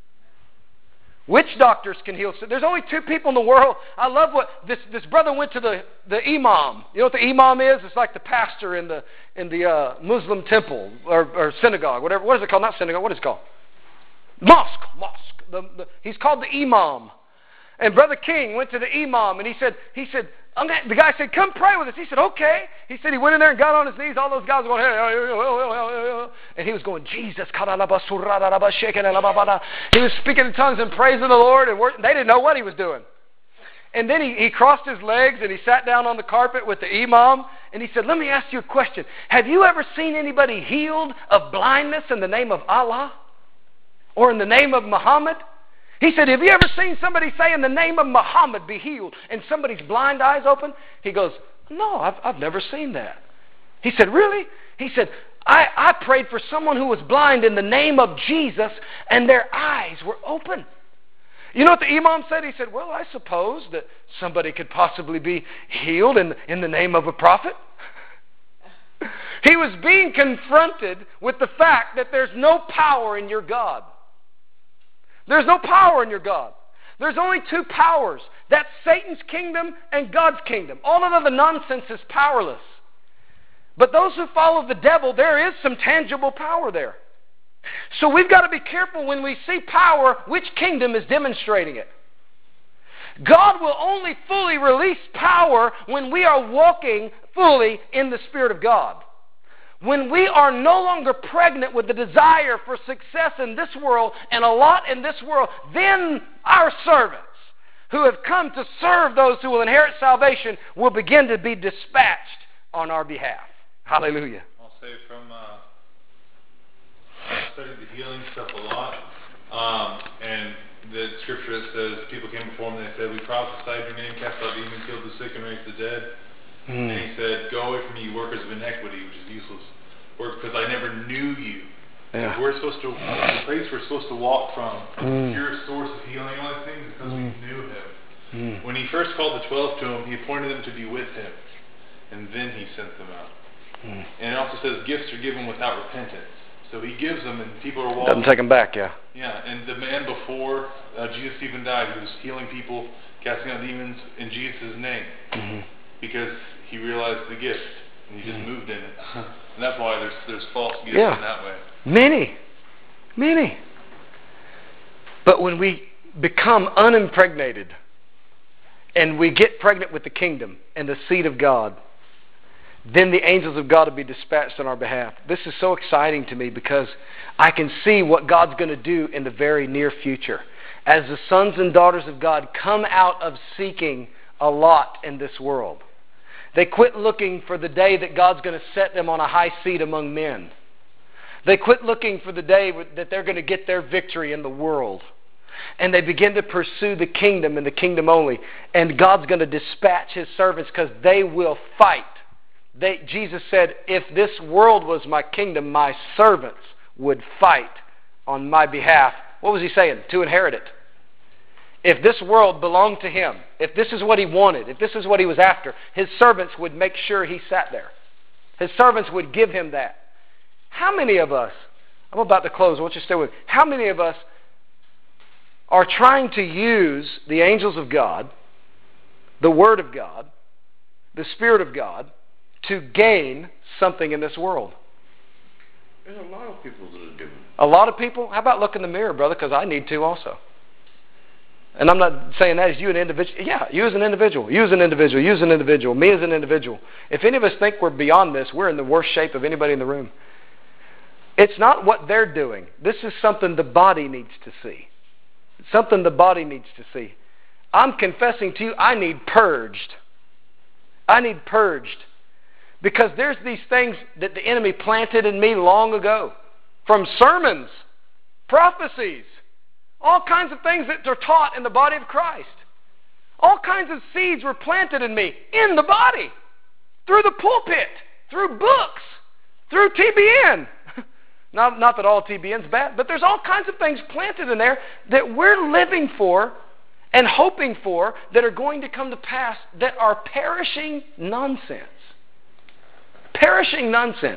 Which doctors can heal sickness? There's only two people in the world. I love what this, this brother went to the, the imam. You know what the imam is? It's like the pastor in the in the uh, Muslim temple or, or synagogue. Whatever. What is it called? Not synagogue. What is it called? Mosque. Mosque. The, the, he's called the imam. And Brother King went to the imam and he said, he said, the guy said, come pray with us. He said, okay. He said he went in there and got on his knees. All those guys were going, hey, hey, hey, hey, and he was going, Jesus. He was speaking in tongues and praising the Lord, and they didn't know what he was doing. And then he, he crossed his legs and he sat down on the carpet with the imam, and he said, let me ask you a question. Have you ever seen anybody healed of blindness in the name of Allah? Or in the name of Muhammad? He said, have you ever seen somebody say in the name of Muhammad be healed and somebody's blind eyes open? He goes, no, I've, I've never seen that. He said, really? He said, I, I prayed for someone who was blind in the name of Jesus and their eyes were open. You know what the imam said? He said, well, I suppose that somebody could possibly be healed in, in the name of a prophet. He was being confronted with the fact that there's no power in your God. There's no power in your God. There's only two powers. That's Satan's kingdom and God's kingdom. All of the other nonsense is powerless. But those who follow the devil, there is some tangible power there. So we've got to be careful when we see power, which kingdom is demonstrating it. God will only fully release power when we are walking fully in the Spirit of God. When we are no longer pregnant with the desire for success in this world and a lot in this world, then our servants who have come to serve those who will inherit salvation will begin to be dispatched on our behalf. Hallelujah. I'll say from, uh, I studied the healing stuff a lot, um, and the scripture that says people came before him and they said, we prophesied your name, cast out demons, healed the sick, and raised the dead. Mm. And he said, go away from me, you workers of iniquity, which is useless work, because I never knew you. Yeah. We're supposed to, the place we're supposed to walk from, mm. pure source of healing, all these things, because mm. we knew him. Mm. When he first called the twelve to him, he appointed them to be with him, and then he sent them out. Mm. And it also says gifts are given without repentance. So he gives them, and people are walking. Doesn't take them back, yeah. Yeah, and the man before uh, Jesus even died, he was healing people, casting out demons in Jesus' name, mm-hmm. because he realized the gift, and he just mm-hmm. moved in it. And that's why there's there's false gifts yeah. in that way. Many, many. But when we become unimpregnated, and we get pregnant with the kingdom and the seed of God, then the angels of God will be dispatched on our behalf. This is so exciting to me because I can see what God's going to do in the very near future. As the sons and daughters of God come out of seeking a lot in this world, They quit looking for the day that God's going to set them on a high seat among men. They quit looking for the day that they're going to get their victory in the world. And they begin to pursue the kingdom and the kingdom only. And God's going to dispatch His servants because they will fight. They, Jesus said, if this world was my kingdom, my servants would fight on my behalf. What was He saying? To inherit it. If this world belonged to Him, if this is what He wanted, if this is what He was after, His servants would make sure He sat there. His servants would give Him that. How many of us, I'm about to close, I want you to stay with me. How many of us are trying to use the angels of God, the Word of God, the Spirit of God, to gain something in this world? There's a lot of people that are doing it. A lot of people? How about look in the mirror, brother, because I need to also. And I'm not saying that as you an individual. Yeah, you as an individual. You as an individual. You as an individual. Me as an individual. If any of us think we're beyond this, we're in the worst shape of anybody in the room. It's not what they're doing. This is something the body needs to see. It's something the body needs to see. I'm confessing to you, I need purged. I need purged. Because there's these things that the enemy planted in me long ago. From sermons, prophecies, all kinds of things that are taught in the body of Christ. All kinds of seeds were planted in me, in the body, through the pulpit, through books, through T B N. Not, not that all T B N's bad, but there's all kinds of things planted in there that we're living for and hoping for that are going to come to pass that are perishing nonsense. Perishing nonsense.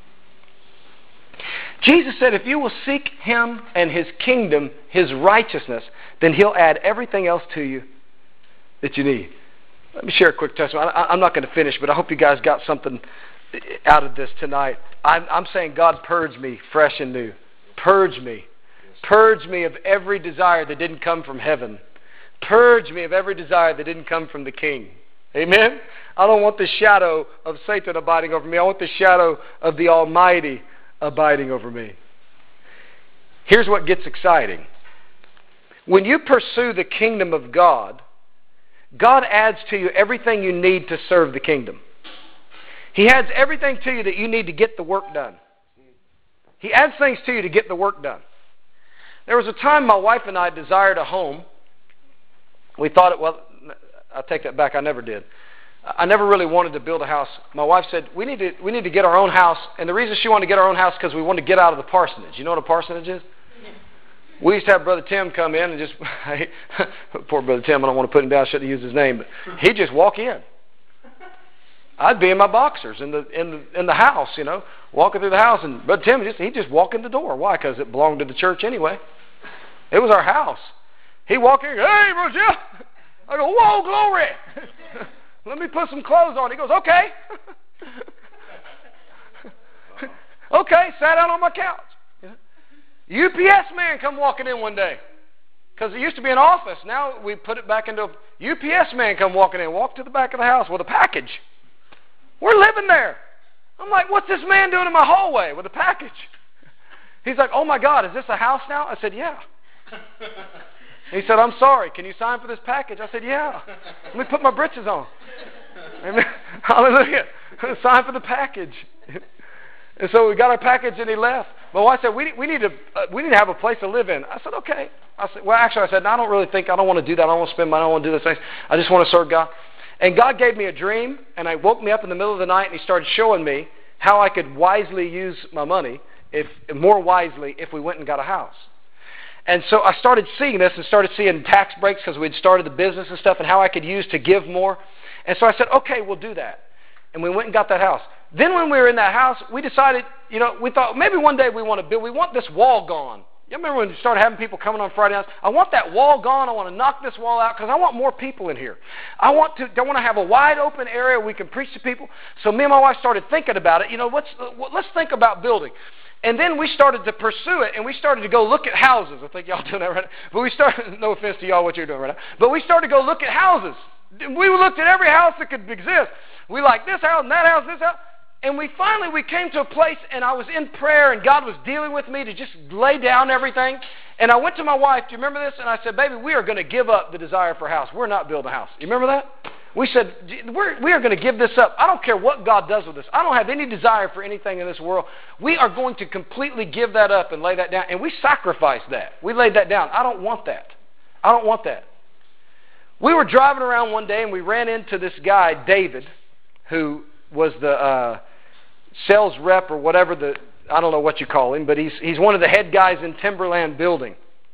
Jesus said, if you will seek Him and His kingdom, His righteousness, then He'll add everything else to you that you need. Let me share a quick testimony. I, I'm not going to finish, but I hope you guys got something out of this tonight. I'm, I'm saying, God, purge me fresh and new. Purge me. Purge me of every desire that didn't come from heaven. Purge me of every desire that didn't come from the King. Amen? I don't want the shadow of Satan abiding over me. I want the shadow of the Almighty abiding over me. Here's what gets exciting. When you pursue the kingdom of God, God adds to you everything you need to serve the kingdom. He adds everything to you that you need to get the work done. He adds things to you to get the work done. There was a time my wife and I desired a home. We thought it, well, I'll take that back, I never did. I never really wanted to build a house. My wife said, we need to we need to get our own house. And the reason she wanted to get our own house because we wanted to get out of the parsonage. You know what a parsonage is? We used to have Brother Tim come in and just, poor Brother Tim, I don't want to put him down, I shouldn't use his name, but he'd just walk in. I'd be in my boxers in the in the, in the house, you know, walking through the house, and Brother Tim, just, he'd just walk in the door. Why? Because it belonged to the church anyway. It was our house. He'd walk in, hey, Brother Tim. I go, whoa, glory. Let me put some clothes on. He goes, okay. Okay, sat down on my couch. U P S man come walking in one day. Because it used to be an office. Now we put it back into a U P S man come walking in. Walk to the back of the house with a package. We're living there. I'm like, what's this man doing in my hallway with a package? He's like, oh my God, is this a house now? I said, yeah. He said, I'm sorry, can you sign for this package? I said, yeah. Let me put my britches on. Amen. Hallelujah. Sign for the package. And so we got our package and he left. My wife said, we, we, need to, uh, we need to have a place to live in. I said, okay. I said, well, actually, I said, no, I don't really think, I don't want to do that. I don't want to spend money. I don't want to do this thing. I just want to serve God. And God gave me a dream, and I woke me up in the middle of the night, and He started showing me how I could wisely use my money, if more wisely, if we went and got a house. And so I started seeing this and started seeing tax breaks because we'd started the business and stuff and how I could use to give more. And so I said, okay, we'll do that. And we went and got that house. Then when we were in that house, we decided, you know, we thought maybe one day we want to build, we want this wall gone. You remember when we started having people coming on Friday nights? I want that wall gone. I want to knock this wall out because I want more people in here. I want to I want to have a wide open area we can preach to people. So me and my wife started thinking about it. You know, let's, let's think about building. And then we started to pursue it, and we started to go look at houses. I think y'all doing that right now. But we started, no offense to y'all what you're doing right now, but we started to go look at houses. We looked at every house that could exist. We like this house and that house, this house. And we finally, we came to a place, and I was in prayer, and God was dealing with me to just lay down everything. And I went to my wife, do you remember this? And I said, baby, we are going to give up the desire for a house. We're not building a house. You remember that? We said, we're, we are going to give this up. I don't care what God does with us. I don't have any desire for anything in this world. We are going to completely give that up and lay that down. And we sacrificed that. We laid that down. I don't want that. I don't want that. We were driving around one day and we ran into this guy, David, who was the uh, sales rep or whatever, the I don't know what you call him, but he's, he's one of the head guys in Timberland Building.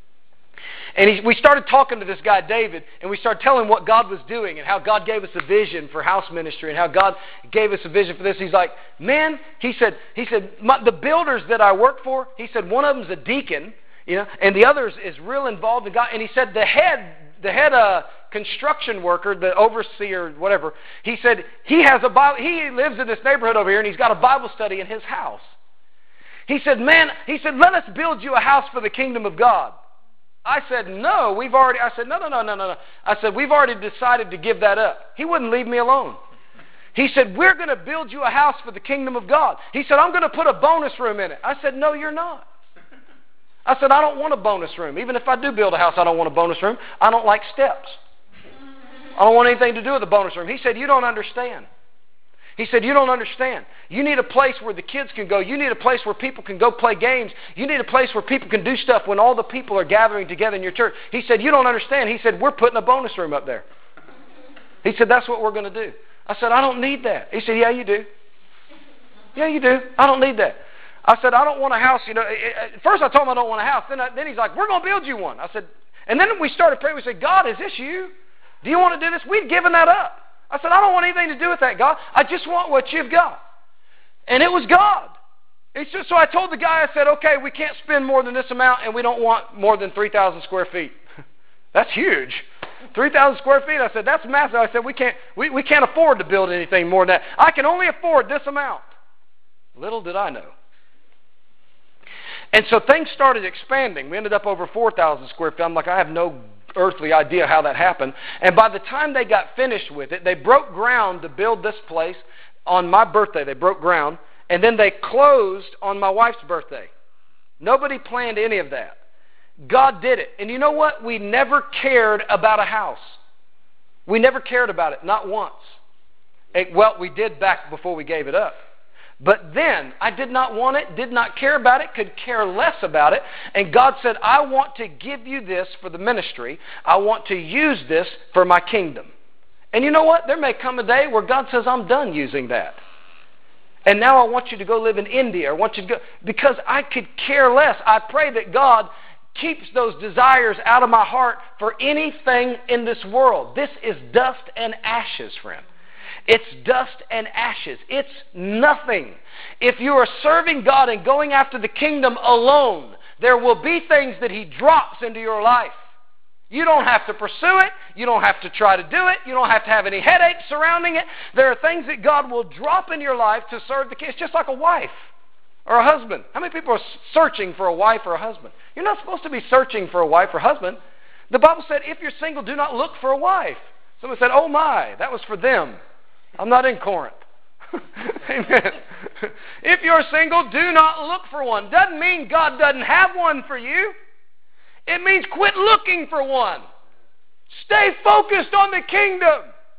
And he, we started talking to this guy, David, and we started telling him what God was doing and how God gave us a vision for house ministry and how God gave us a vision for this. He's like, man, he said, he said, my, the builders that I work for, he said, one of them's a deacon, you know, and the other is real involved in God. And he said, the head, the head uh, construction worker, the overseer, whatever, he said, he has a Bible, he lives in this neighborhood over here, and he's got a Bible study in his house. He said, man, he said, let us build you a house for the kingdom of God. I said, no, we've already, I said, no, no, no, no, no, no. I said, we've already decided to give that up. He wouldn't leave me alone. He said, we're going to build you a house for the kingdom of God. He said, I'm going to put a bonus room in it. I said, no, you're not. I said, I don't want a bonus room. Even if I do build a house, I don't want a bonus room. I don't like steps. I don't want anything to do with a bonus room. He said, you don't understand. He said, you don't understand. You need a place where the kids can go. You need a place where people can go play games. You need a place where people can do stuff when all the people are gathering together in your church. He said, you don't understand. He said, we're putting a bonus room up there. He said, that's what we're going to do. I said, I don't need that. He said, yeah, you do. Yeah, you do. I don't need that. I said, I don't want a house. You know, at first I told him I don't want a house. Then, I, then he's like, we're going to build you one. I said, and then we started praying. We said, God, is this you? Do you want to do this? We'd given that up. I said, I don't want anything to do with that, God. I just want what you've got. And it was God. It's just, so I told the guy, I said, okay, we can't spend more than this amount, and we don't want more than three thousand square feet. That's huge. three thousand square feet. I said, that's massive. I said, we can't, we, we can't afford to build anything more than that. I can only afford this amount. Little did I know. And so things started expanding. We ended up over four thousand square feet. I'm like, I have no earthly idea how that happened. And by the time they got finished with it, they broke ground to build this place on my birthday. They broke ground. And then they closed on my wife's birthday. Nobody planned any of that. God did it. And you know what? We never cared about a house. We never cared about it, not once. It, well, we did back before we gave it up. But then, I did not want it, did not care about it, could care less about it. And God said, I want to give you this for the ministry. I want to use this for my kingdom. And you know what? There may come a day where God says, I'm done using that. And now I want you to go live in India. I want you to go, because I could care less. I pray that God keeps those desires out of my heart for anything in this world. This is dust and ashes, friend. It's dust and ashes. It's nothing. If you are serving God and going after the kingdom alone, there will be things that He drops into your life. You don't have to pursue it. You don't have to try to do it. You don't have to have any headaches surrounding it. There are things that God will drop in your life to serve the king. It's just like a wife or a husband. How many people are searching for a wife or a husband? You're not supposed to be searching for a wife or husband. The Bible said, if you're single, do not look for a wife. Someone said, oh my, that was for them. I'm not in Corinth. Amen. If you're single, do not look for one. Doesn't mean God doesn't have one for you. It means quit looking for one. Stay focused on the kingdom.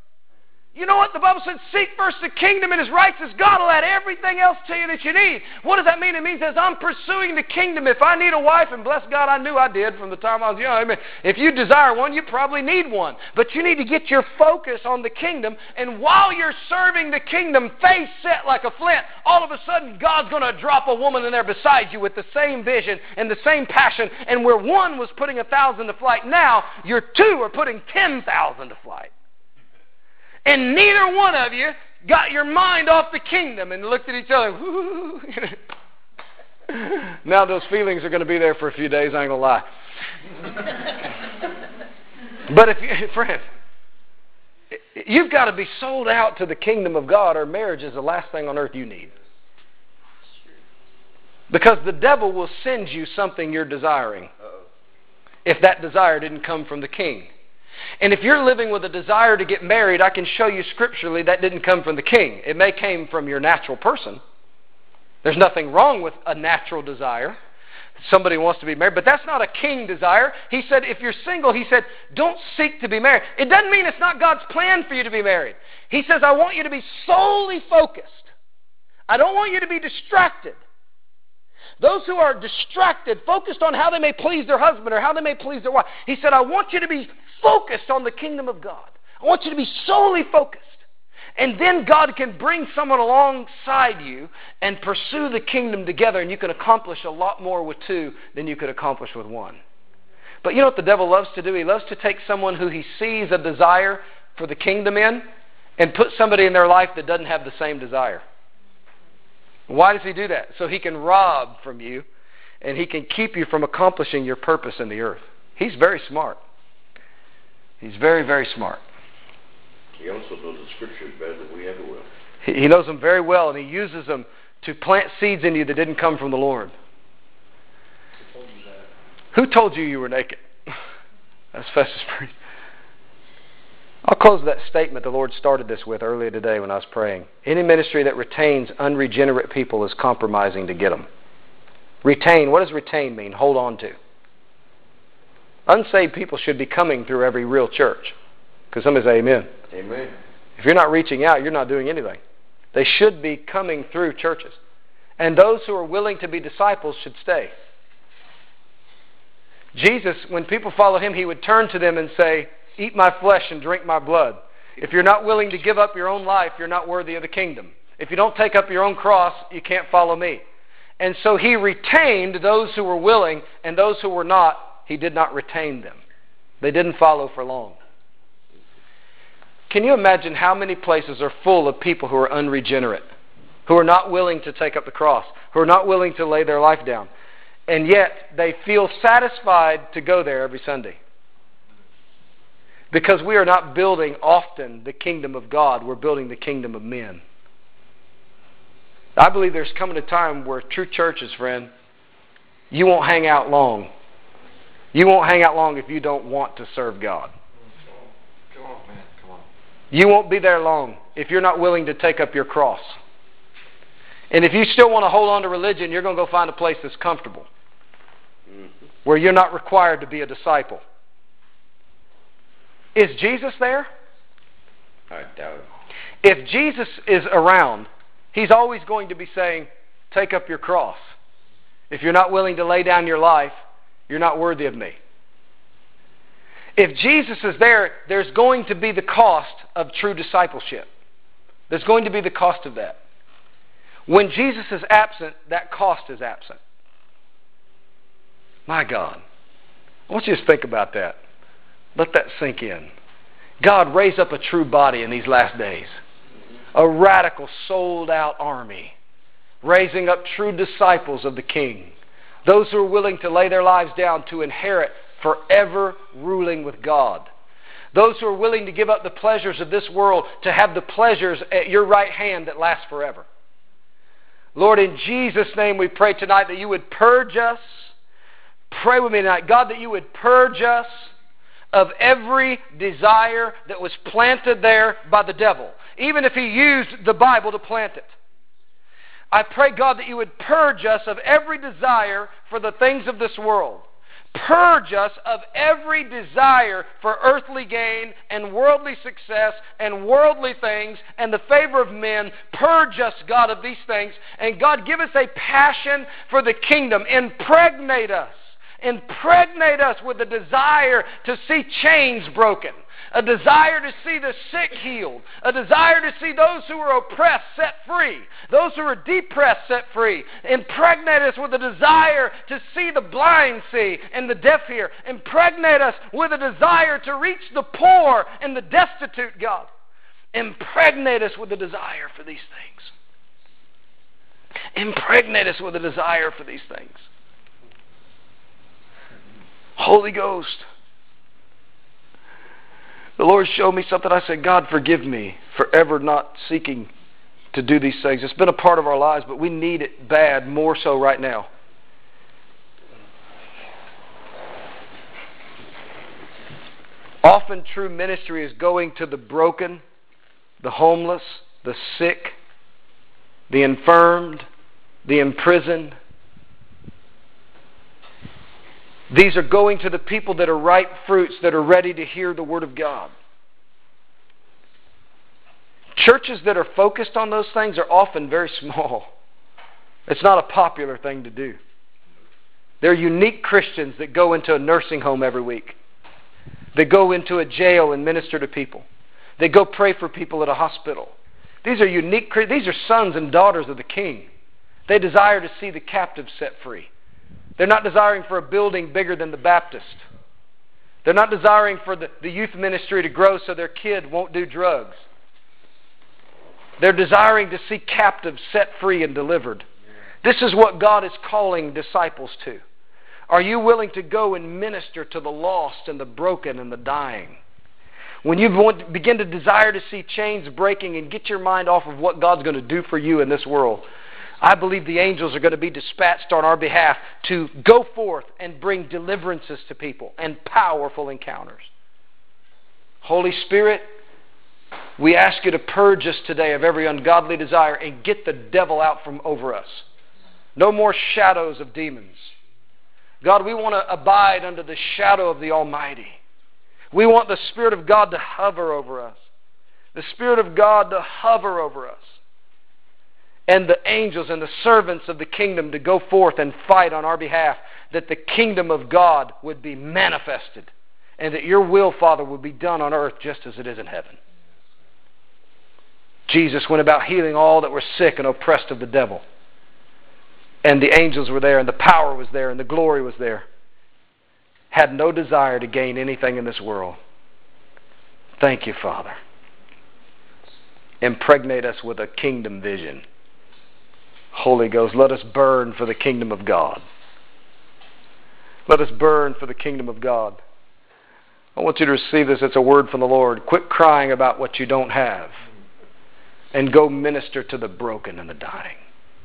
You know what? The Bible said, seek first the kingdom and His righteousness. God will add everything else to you that you need. What does that mean? It means as I'm pursuing the kingdom, if I need a wife, and bless God, I knew I did from the time I was young. I mean, if you desire one, you probably need one. But you need to get your focus on the kingdom. And while you're serving the kingdom, face set like a flint, all of a sudden God's going to drop a woman in there beside you with the same vision and the same passion. And where one was putting a thousand to flight, now your two are putting ten thousand to flight. And neither one of you got your mind off the kingdom and looked at each other. Woo. Now those feelings are going to be there for a few days, I ain't going to lie. But if you, friend, you've got to be sold out to the kingdom of God, or marriage is the last thing on earth you need. Because the devil will send you something you're desiring if that desire didn't come from the king. And if you're living with a desire to get married, I can show you scripturally that didn't come from the king. It may came from your natural person. There's nothing wrong with a natural desire. somebody wants to be married. But that's not a king desire. He said, if you're single, he said, don't seek to be married. It doesn't mean it's not God's plan for you to be married. He says, I want you to be solely focused. I don't want you to be distracted. Those who are distracted, focused on how they may please their husband or how they may please their wife. He said, I want you to be focused on the kingdom of God. I want you to be solely focused. And then God can bring someone alongside you and pursue the kingdom together, and you can accomplish a lot more with two than you could accomplish with one. But you know what the devil loves to do? He loves to take someone who he sees a desire for the kingdom in and put somebody in their life that doesn't have the same desire. Why does he do that? So he can rob from you and he can keep you from accomplishing your purpose in the earth. He's very smart. He's very, very smart. He also knows the scriptures better than we ever will. He, he knows them very well, and he uses them to plant seeds in you that didn't come from the Lord. Who told you that? Who told you you were naked? That's Festus Priest. I'll close with that statement the Lord started this with earlier today when I was praying. Any ministry that retains unregenerate people is compromising to get them. Retain, what does retain mean? Hold on to. Unsaved people should be coming through every real church. Because somebody say amen. Amen. If you're not reaching out, you're not doing anything. They should be coming through churches. And those who are willing to be disciples should stay. Jesus, when people followed him, he would turn to them and say, eat my flesh and drink my blood. If you're not willing to give up your own life, you're not worthy of the kingdom. If you don't take up your own cross, you can't follow me. And so he retained those who were willing, and those who were not, he did not retain them. They didn't follow for long. Can you imagine how many places are full of people who are unregenerate, who are not willing to take up the cross, who are not willing to lay their life down, and yet they feel satisfied to go there every Sunday? Because we are not building often the kingdom of God, we're building the kingdom of men. I believe there's coming a time where true churches, friend, you won't hang out long. You won't hang out long if you don't want to serve God. Come on, man. Come on. You won't be there long if you're not willing to take up your cross. And if you still want to hold on to religion, you're going to go find a place that's comfortable, mm-hmm. where you're not required to be a disciple. Is Jesus there? I doubt it. If Jesus is around, he's always going to be saying, take up your cross. If you're not willing to lay down your life, you're not worthy of me. If Jesus is there, there's going to be the cost of true discipleship. There's going to be the cost of that. When Jesus is absent, that cost is absent. My God. I want you to think about that. Let that sink in. God raised up a true body in these last days. A radical, sold-out army. Raising up true disciples of the King. Those who are willing to lay their lives down to inherit forever ruling with God. Those who are willing to give up the pleasures of this world to have the pleasures at your right hand that last forever. Lord, in Jesus' name we pray tonight that you would purge us. Pray with me tonight. God, that you would purge us of every desire that was planted there by the devil, even if he used the Bible to plant it. I pray, God, that you would purge us of every desire for the things of this world. Purge us of every desire for earthly gain and worldly success and worldly things and the favor of men. Purge us, God, of these things. And God, give us a passion for the kingdom. Impregnate us. Impregnate us with a desire to see chains broken, a desire to see the sick healed, a desire to see those who are oppressed set free, those who are depressed set free. Impregnate us with a desire to see the blind see and the deaf hear. Impregnate us with a desire to reach the poor and the destitute, God. Impregnate us with a desire for these things. Impregnate us with a desire for these things. Holy Ghost. The Lord showed me something. I said, God, forgive me for ever not seeking to do these things. It's been a part of our lives, but we need it bad, more so right now. Often true ministry is going to the broken, the homeless, the sick, the infirmed, the imprisoned. These are going to the people that are ripe fruits, that are ready to hear the Word of God. Churches that are focused on those things are often very small. It's not a popular thing to do. They're unique Christians that go into a nursing home every week. They go into a jail and minister to people. They go pray for people at a hospital. These are unique, these are sons and daughters of the King. They desire to see the captives set free. They're not desiring for a building bigger than the Baptist. They're not desiring for the, the youth ministry to grow so their kid won't do drugs. They're desiring to see captives set free and delivered. This is what God is calling disciples to. Are you willing to go and minister to the lost and the broken and the dying? When you begin to desire to see chains breaking and get your mind off of what God's going to do for you in this world, I believe the angels are going to be dispatched on our behalf to go forth and bring deliverances to people and powerful encounters. Holy Spirit, we ask you to purge us today of every ungodly desire and get the devil out from over us. No more shadows of demons. God, we want to abide under the shadow of the Almighty. We want the Spirit of God to hover over us. The Spirit of God to hover over us. And the angels and the servants of the kingdom to go forth and fight on our behalf, that the kingdom of God would be manifested, and that your will, Father, would be done on earth just as it is in heaven. Jesus went about healing all that were sick and oppressed of the devil. And the angels were there, and the power was there, and the glory was there. Had no desire to gain anything in this world. Thank you, Father. Impregnate us with a kingdom vision. Holy Ghost, let us burn for the kingdom of God. Let us burn for the kingdom of God. I want you to receive this. It's a word from the Lord. Quit crying about what you don't have, and go minister to the broken and the dying.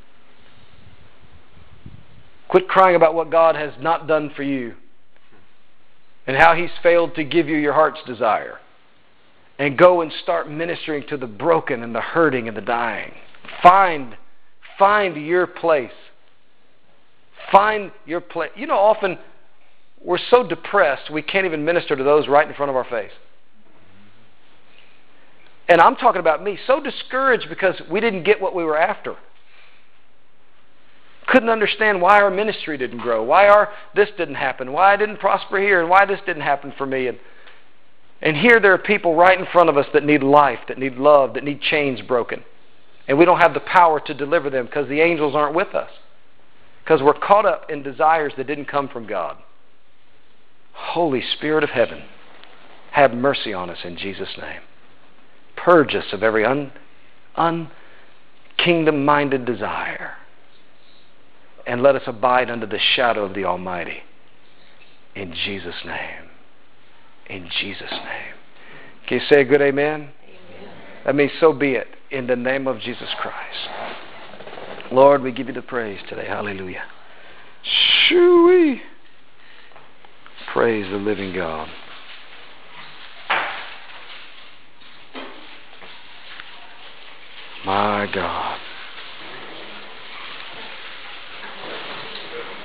Quit crying about what God has not done for you and how He's failed to give you your heart's desire. And go and start ministering to the broken and the hurting and the dying. Find, find your place. Find your place. You know, often we're so depressed we can't even minister to those right in front of our face. And I'm talking about me, so discouraged because we didn't get what we were after. Couldn't understand why our ministry didn't grow, why our this didn't happen, why I didn't prosper here, and why this didn't happen for me. And, and here there are people right in front of us that need life, that need love, that need chains broken. And we don't have the power to deliver them because the angels aren't with us. Because we're caught up in desires that didn't come from God. Holy Spirit of heaven, have mercy on us in Jesus' name. Purge us of every un, un-kingdom-minded desire. And let us abide under the shadow of the Almighty. In Jesus' name. In Jesus' name. Can you say a good amen? Amen. That means so be it. In the name of Jesus Christ. Lord, we give you the praise today. Hallelujah. Shoo-wee. Praise the living God. My God.